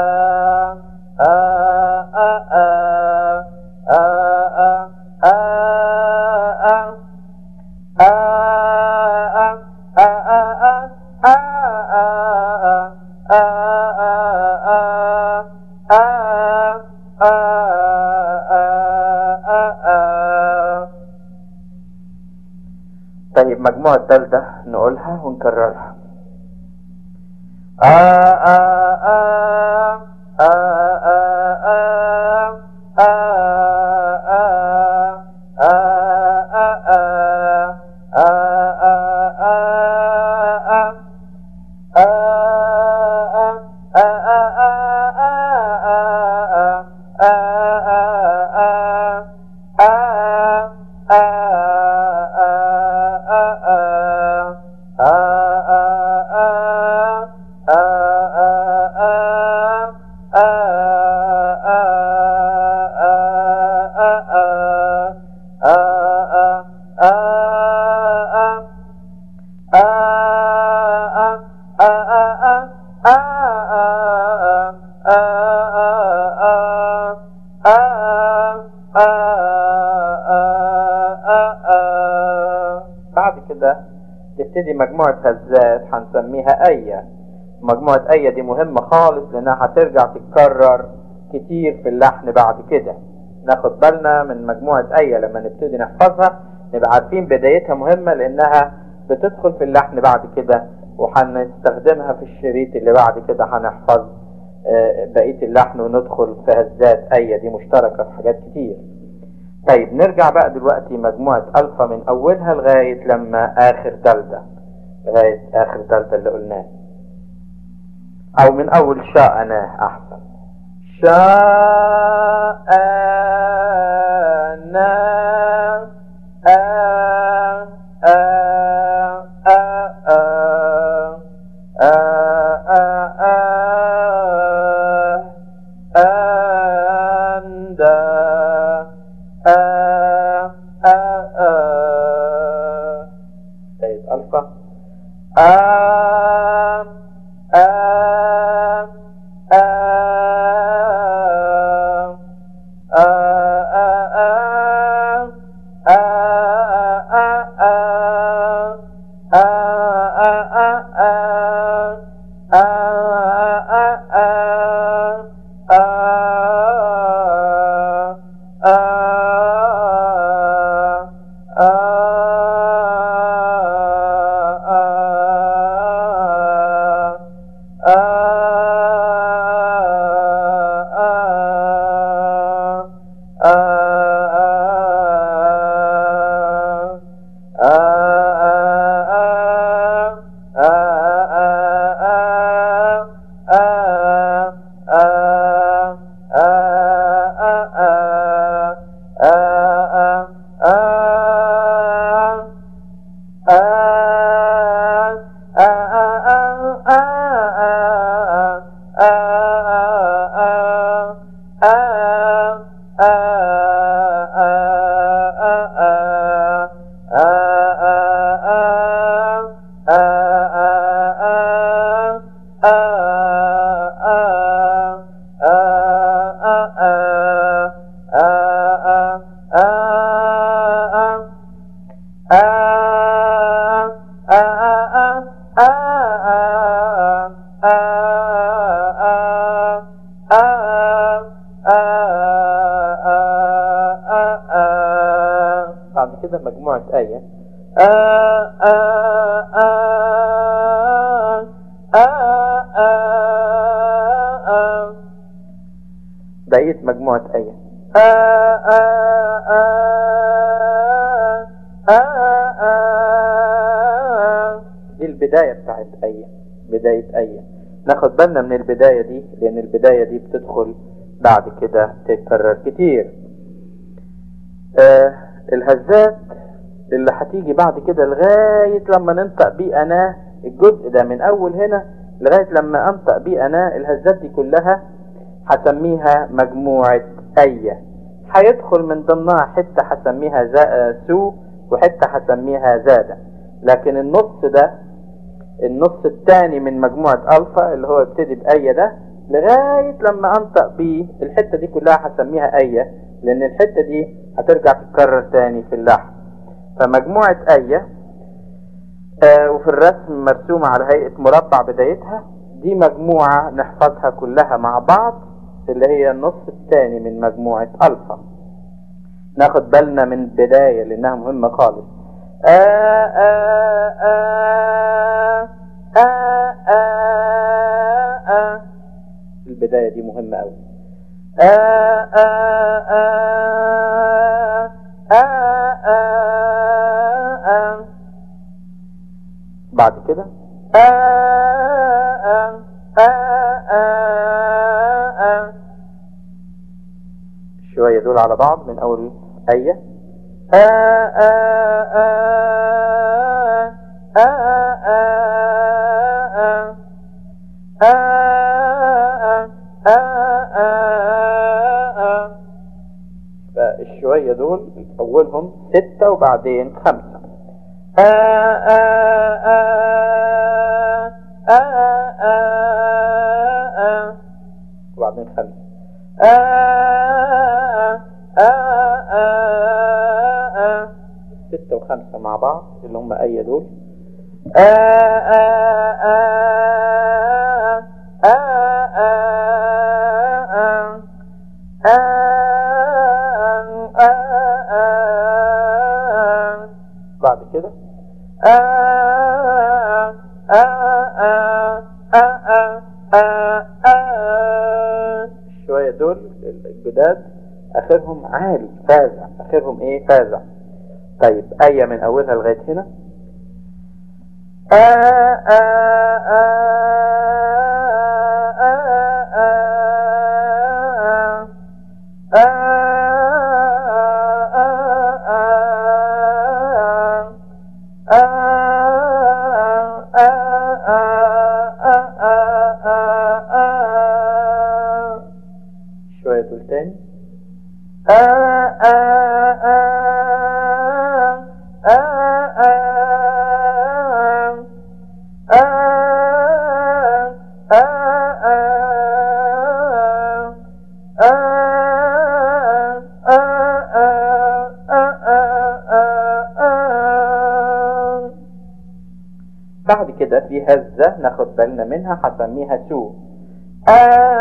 طيب مجموعة تالتة نقولها ونكررها. آ آ آ آ آ آ بعد كده تبتدي مجموعة هزات هنسميها أية. مجموعة أية دي مهمة خالص لأنها هترجع تتكرر كتير في اللحن بعد كده. ناخد بالنا من مجموعة أية لما نبتدي نحفظها نبقى عارفين بدايتها مهمة لأنها بتدخل في اللحن بعد كده، وهنستخدمها في الشريط اللي بعد كده هنحفظ بقية اللحن وندخل في هزات أية دي مشتركة في حاجات كتير. طيب نرجع بقى دلوقتي مجموعة ألفا من أولها لغاية لما آخر تالتة، لغاية آخر تالتة اللي قلناه، أو من أول شاءنا أحسن. شاءنا مجموعة آية آ آ آ آ آ آ بقيت مجموعة آية آ آ آ آ آ دي البداية بتاعت آية، بداية آية. ناخد بالنا من البداية دي لأن البداية دي بتدخل بعد كده تتكرر كتير. آه الهزات اللي هتيجي بعد كده لغاية لما ننطق بيه أنا، الجزء ده من أول هنا لغاية لما أنطق بيه أنا، الهزات دي كلها هسميها مجموعة أية. هيدخل من ضمنها حتة هسميها سو وحتة هسميها زادة. لكن النص ده النص الثاني من مجموعة ألفا اللي هو يبتدي بأية ده لغاية لما أنطق بيه، الحتة دي كلها هسميها أية، لأن الحتة دي هترجع تتكرر تاني في اللحن. فمجموعة أية آه وفي الرسم مرسومة على هيئة مربع بدايتها، دي مجموعة نحفظها كلها مع بعض اللي هي النص الثاني من مجموعة ألفا. ناخد بالنا من البداية لأنها مهمة خالص. آ آ آ آ آ آ البداية دي مهمة أوي. آ آ آ آ آ آ بعد كده آ آ آ آ آ شوية دول على بعض من أول آية. آ آ آ آ آ آ آ آ فالشوية دول أولهم ستة وبعدين خمسة. آ آ آ آ آ آ وبعدين خمسة. آ آ آ آ ستة وخمسة مع بعض اللي هم أي دول. آ آ آ آ آ آ آ آ بعد كده آ آ آ آ آ آ شوية دول الجداد آخرهم عالي فازع، آخرهم إيه فازع. طيب آية من أولها لغاية هنا. آ آ آ آ آ آ شوية دول تاني. آ آ آ آ آ آ آ بعد كده في هزة ناخد بالنا منها هسميها سو. آه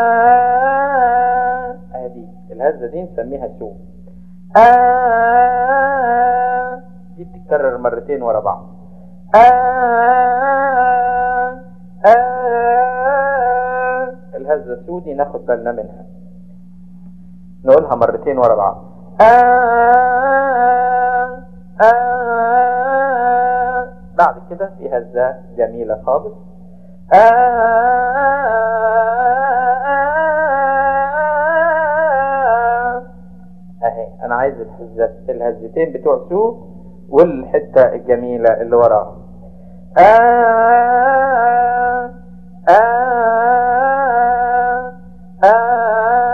ادي الهزة دي نسميها سو. آه دي بتتكرر مرتين ورا بعض. آه آه الهزة سو دي ناخد بالنا منها نقولها مرتين ورا بعض. آه آه بعد كده في هزة جميلة خالص. آه اهي انا عايز الهزة الهزتين بتوع سو والحتة الجميلة اللي وراها. آه آه آه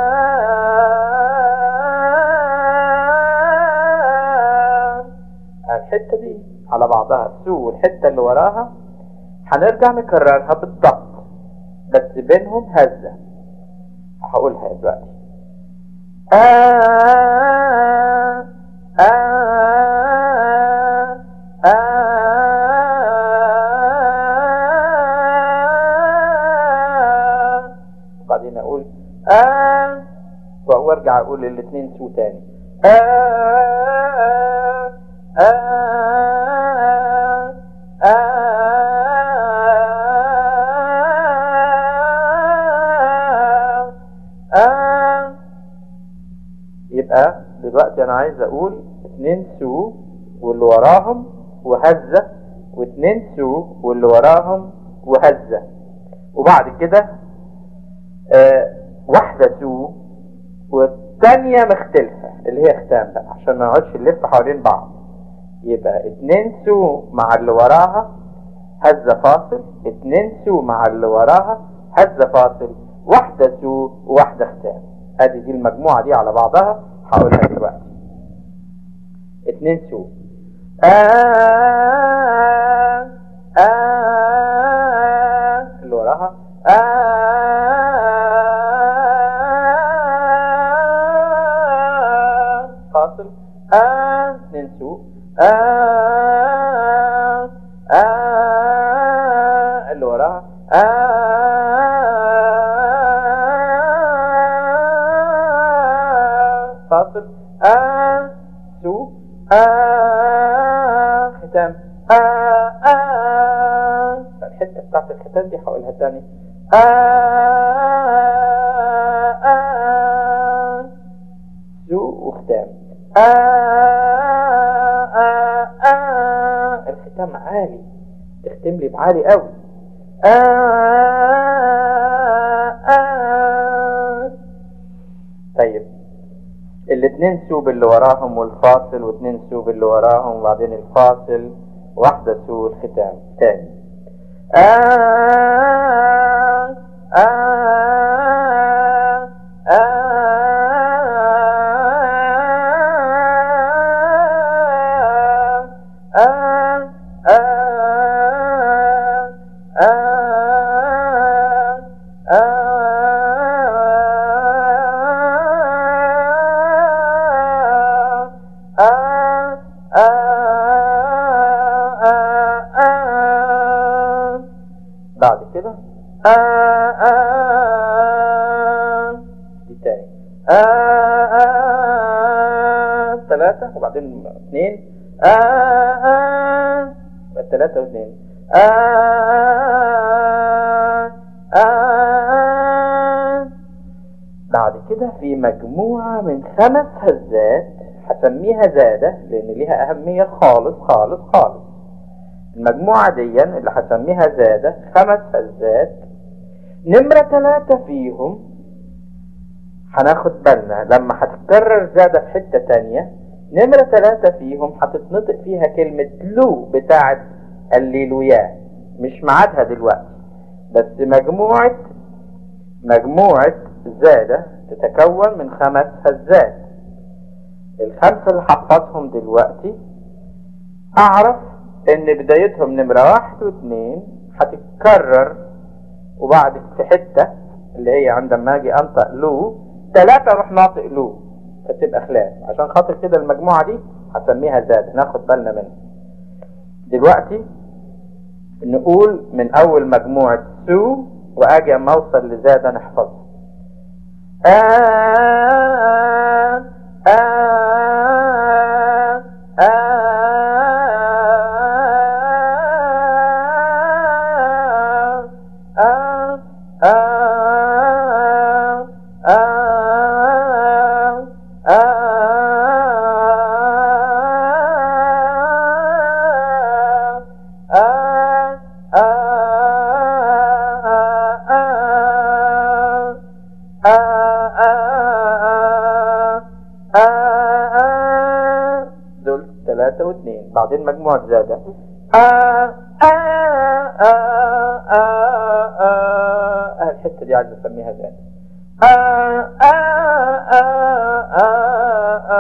الحتة دي على بعضها سو والحتة اللي وراها هنرجع نكررها بالضبط بس بينهم هزة هقولها دلوقتي. آه آه آه وبعدين اقول آه وارجع اقول الاثنين سو تاني. آه آه آه آه يبقى دلوقتي انا عايز اقول اتنين سو واللي وراهم وهزة واتنين سو واللي وراهم وهزة وبعد كده آه واحدة سو والتانية مختلفة اللي هي ختام بقى عشان ما نقعدش نلف حوالين بعض. يبقى اتنين سو مع اللي وراها هزة فاصل، اتنين سو مع اللي وراها هزة فاصل، واحدة سو وواحدة ختام. ادي دي المجموعة دي على بعضها هقولها دلوقتي. اتنين سو. آ آ اللي وراها آ فاصل آ اتنين سو آ آ اللي وراها آ فاصل آ سو آ ختام آ آ الحتة بتاعت الختام دي هقولها تاني آ آ سو وختام آ آ آ الختام عالي، تختم لي بعالي قوي آ آ. طيب الاتنين سوب اللي وراهم والفاصل واتنين سوب اللي وراهم وبعدين الفاصل واحدة سو الختام تاني آ آ آ آ آ بعد كده آ آ دي تاني آ آ ثلاثة وبعدين اثنين آ آ ثلاثة واثنين آ آ بعد كده في مجموعة من خمس هزات هسميها زادة لأن ليها أهمية خالص خالص خالص. المجموعة دي اللي هسميها زادة خمس هزات، نمرة ثلاثة فيهم هناخد بالنا لما هتتكرر زادة في حتة تانية، نمرة ثلاثة فيهم هتتنطق فيها كلمة لو بتاعت الليلويا، مش معادها دلوقتي، بس مجموعة مجموعة زادة تتكون من خمس هزات. الخمسة اللي هحفظهم دلوقتي أعرف إن بدايتهم نمرة واحد واثنين هتتكرر، وبعد في حتة اللي هي عندما أجي أنطق لو ثلاثة أروح ناطق لو فتبقى خلاف. عشان خاطر كده المجموعة دي هسميها زاد، ناخد بالنا منها. دلوقتي نقول من أول مجموعة سو وأجي أما أوصل لزاد نحفظها آ آ آ دول ثلاثة واثنين، بعدين مجموعة زادة آ آ آ آ آ الحتة دي عايز اسميها زادة آ آ آ آ آ.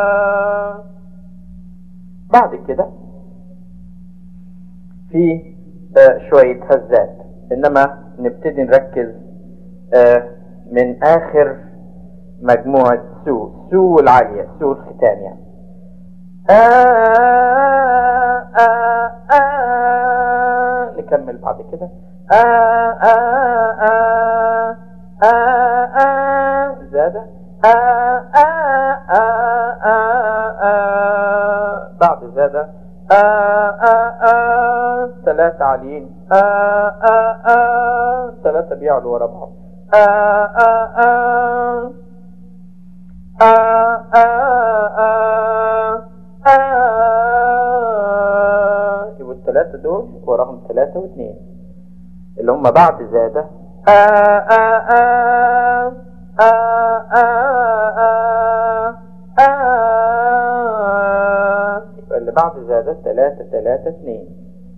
بعد كده في شوية هزات، انما نبتدي نركز من اخر مجموعة سو سو العالية، سو الختام يعني آ آ آ. نكمل بعد كده آ آ آ آ آ زادة آ آ آ آ آ. بعد زادة آ آ آ ثلاثة عاليين آ آ آ ثلاثة بيعلوا ورا بعض آ آ آ آ آ آ آ. يبقوا الثلاثة دول وراهم ثلاثة واثنين اللي هم بعد زادة آ آ آ آ آ آ. يبقى اللي بعد زادة ثلاثة ثلاثة اثنين.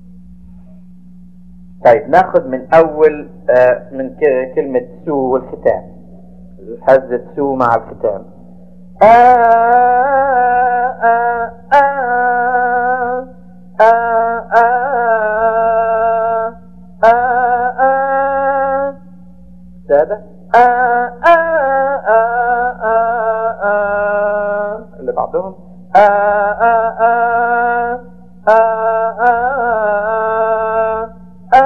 طيب ناخد من أول آه من كلمة سو والختام، هزة سو مع الختام آ آ آ آ آ آ آ سادة آ آ آ آ آ اللي بعضهم آ آ آ آ آ آ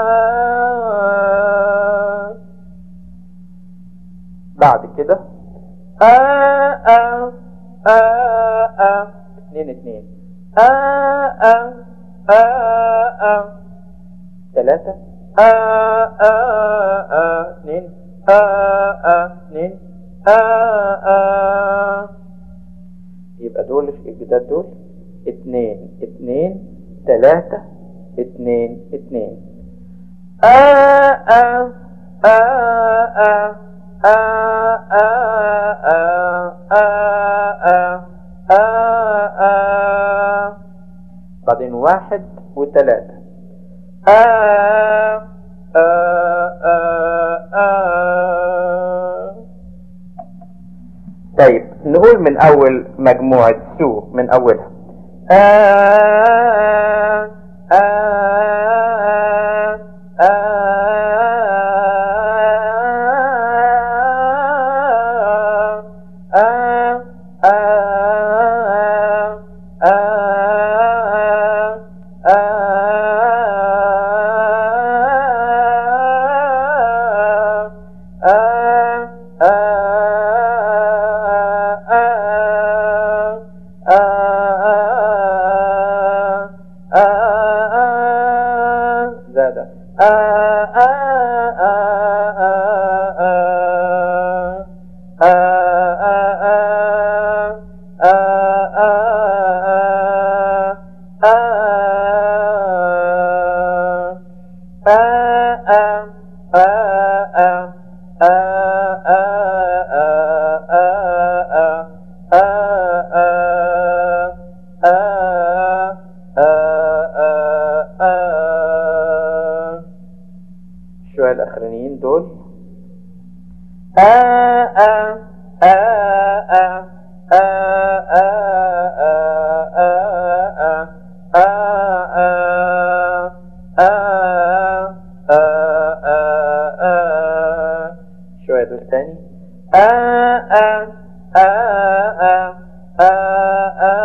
بعد كده آ آ آ آ اتنين اتنين آ آ آ آ ثلاثة آ آ آ اتنين آ آ اتنين آ آ يبقى دول الجداد دول اتنين اتنين تلاتة اتنين اتنين آ آ آ آ آ آ آ آ آ آ بعدين واحد وتلاتة آ آ آ آ طيب نقول من أول مجموعة سو من أولها آ آ آ شوية الأخرانيين دول آ آ آ آ آ آ شوية دول تاني آ آ آ آ آ آ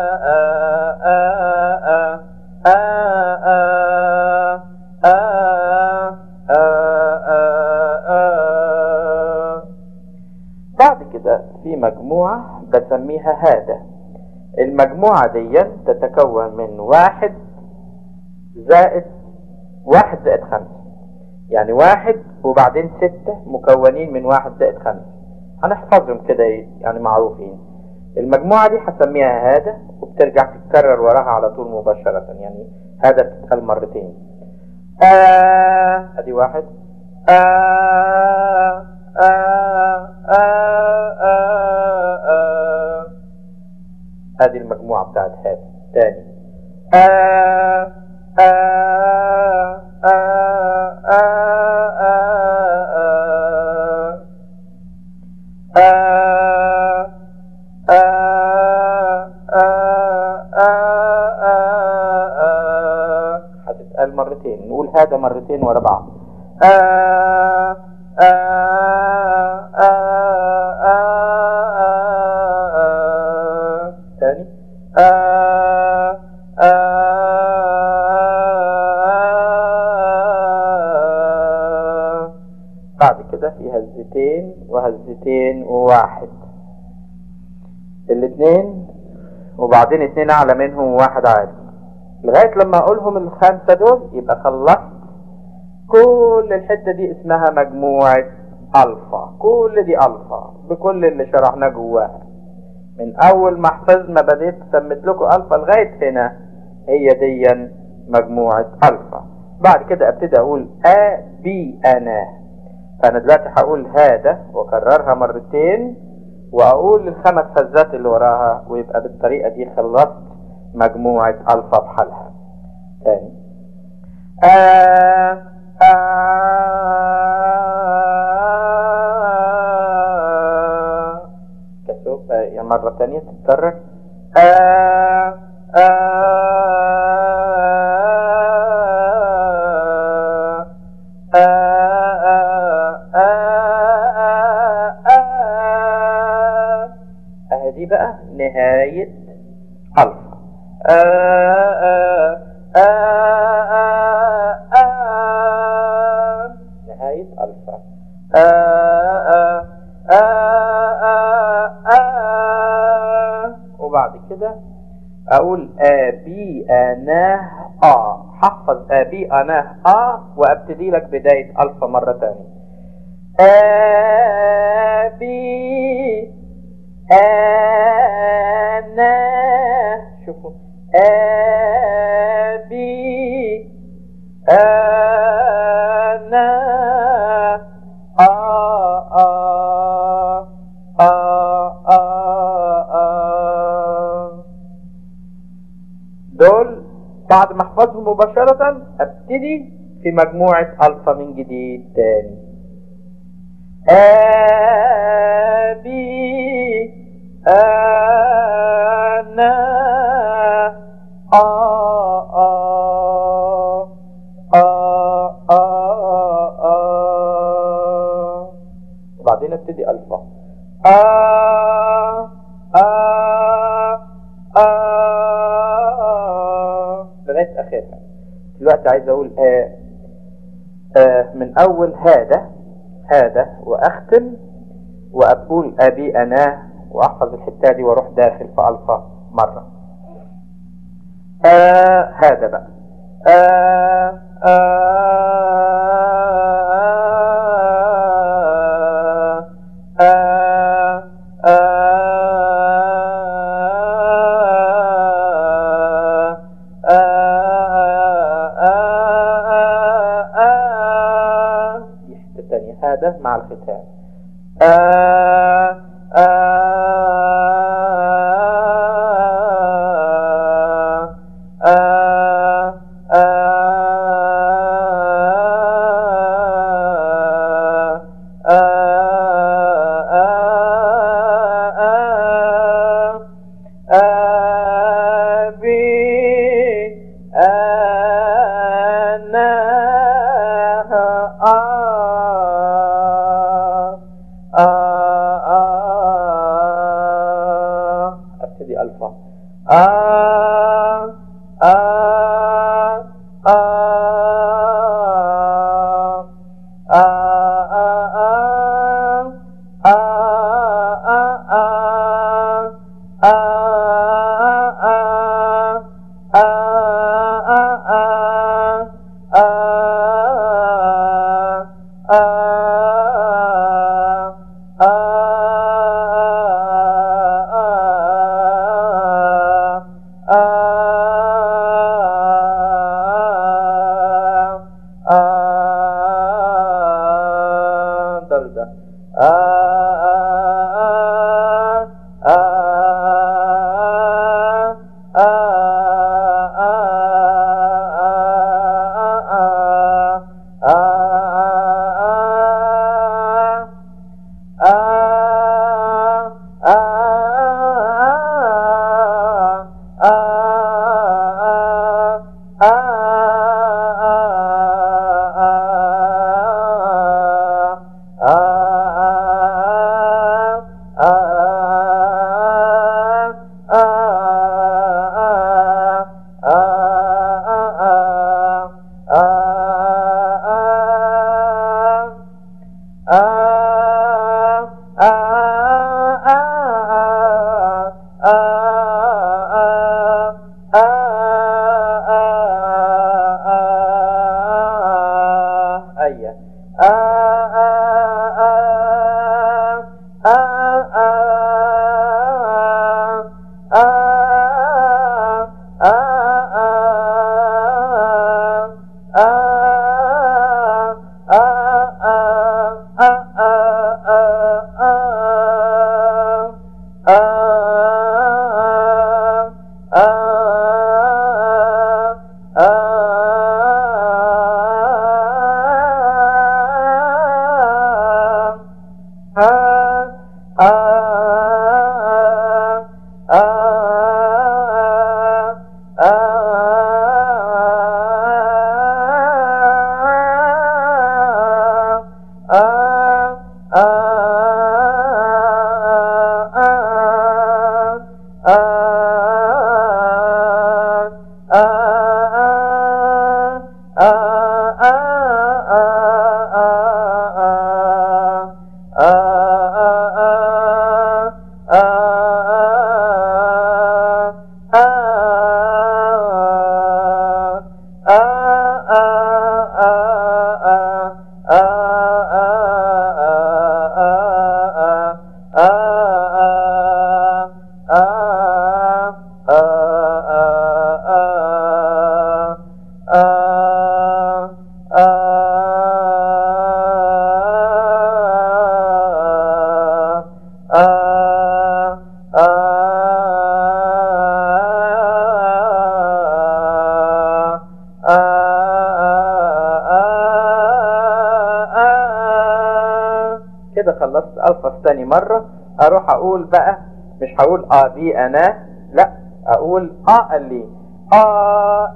بعد كده في مجموعة بسميها هذا. المجموعة دي تتكون من واحد زائد واحد زائد خمسة، يعني واحد وبعدين ستة مكونين من واحد زائد خمسة. هنحفظهم كده يعني معروفين. المجموعة دي هسميها هذا وبترجع تتكرر وراها على طول مباشرة، يعني هذا بتتقال مرتين. آه ادي واحد آه آه آه آه آه ادي المجموعة بتاعت هذا. تاني آه آه آه آه آه هتتقال مرتين. نقول هذا مرتين ورا بعض. آه آه آه آه تاني آه آه بعد كده في هزتين وهزتين وواحد، الاثنين وبعدين اثنين اعلى منهم وواحد عالي، لغاية لما اقولهم الخمسة دول يبقى خلصت كل الحتة دي. اسمها مجموعة الفا. كل دي الفا بكل اللي شرحناه جواها من اول ما حفظ ما بديت سميت لكم الفا لغاية هنا. هي دي مجموعة الفا. بعد كده ابتدي اقول ا بي انا. فانا دلوقتي هقول هذا واكررها مرتين واقول الخمس فزات اللي وراها، ويبقى بالطريقة دي خلصت مجموعة الفا بحالها. تاني آه آه كسوف. يعني مرة تانية تتكرر آه آه هنا نهاية ألفا. آ آ آ آ آ نهاية ألفا. آ آ آ آ آ وبعد كده أقول أبي أناه آ. حفظ أبي أناه آ وأبتدي لك بداية ألفا مرة تانية. أبي أناه. شوفوا أبي أناه آ آ آ آ آ. دول بعد ما احفظهم مباشرة ابتدي في مجموعة ألفا من جديد تاني. أبي أناه آ آ آ آ آ. وبعدين ابتدي ألفا. آ آ آ لغاية آخرها. دلوقتي عايز أقول آ آ من أول هذا هذا وأختم وأقول أبي أناه وأحفظ الحتة دي وأروح داخل في ألفا مرة. آ هذا بقى آ آ آ آ هذا مع الختام. آ آ آ آ ابتدي ألفا. آ آ آ آ آ كده خلصت ألفظ تاني مرة. أروح أقول بقى، مش هقول آ بي أنا، لا، أقول آ لي آ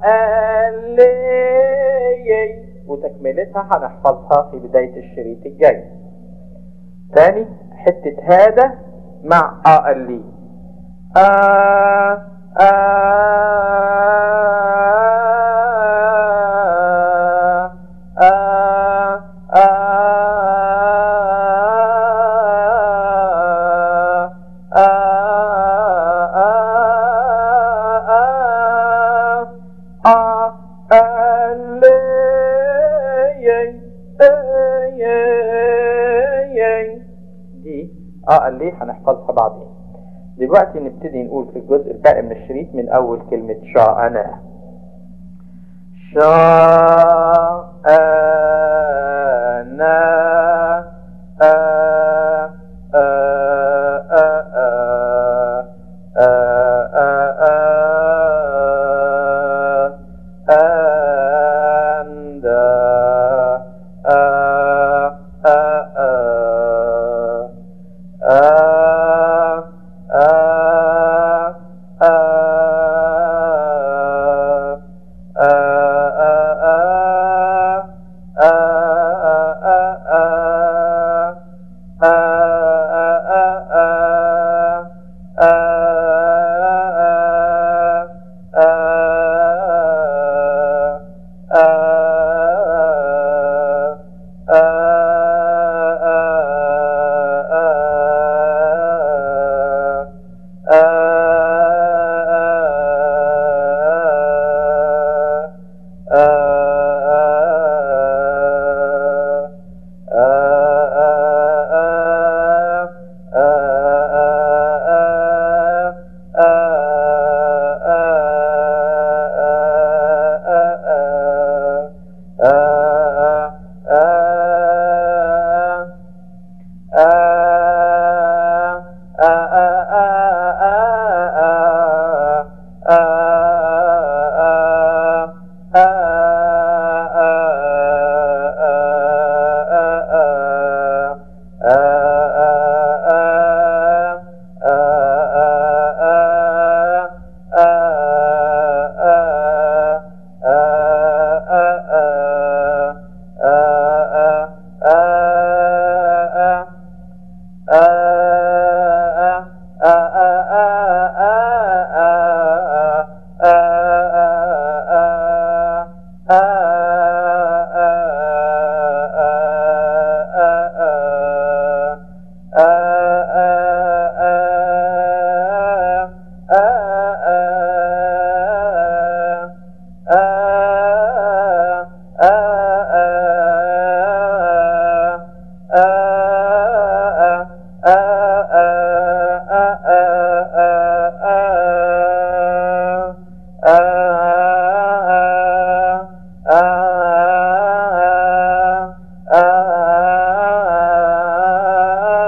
لي، وتكملتها هنحفظها في بداية الشريط الجاي. تاني حتة هذا مع آ لي آ آ اه اللي هنحفظها بعدين. دلوقتي نبتدي نقول في الجزء الباقي من الشريط من اول كلمة شاء انا. شاء انا آ آ آ آ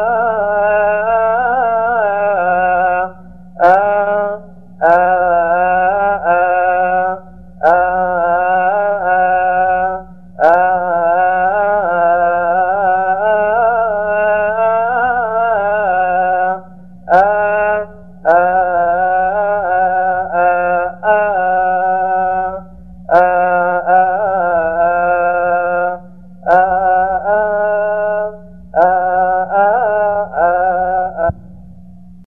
آ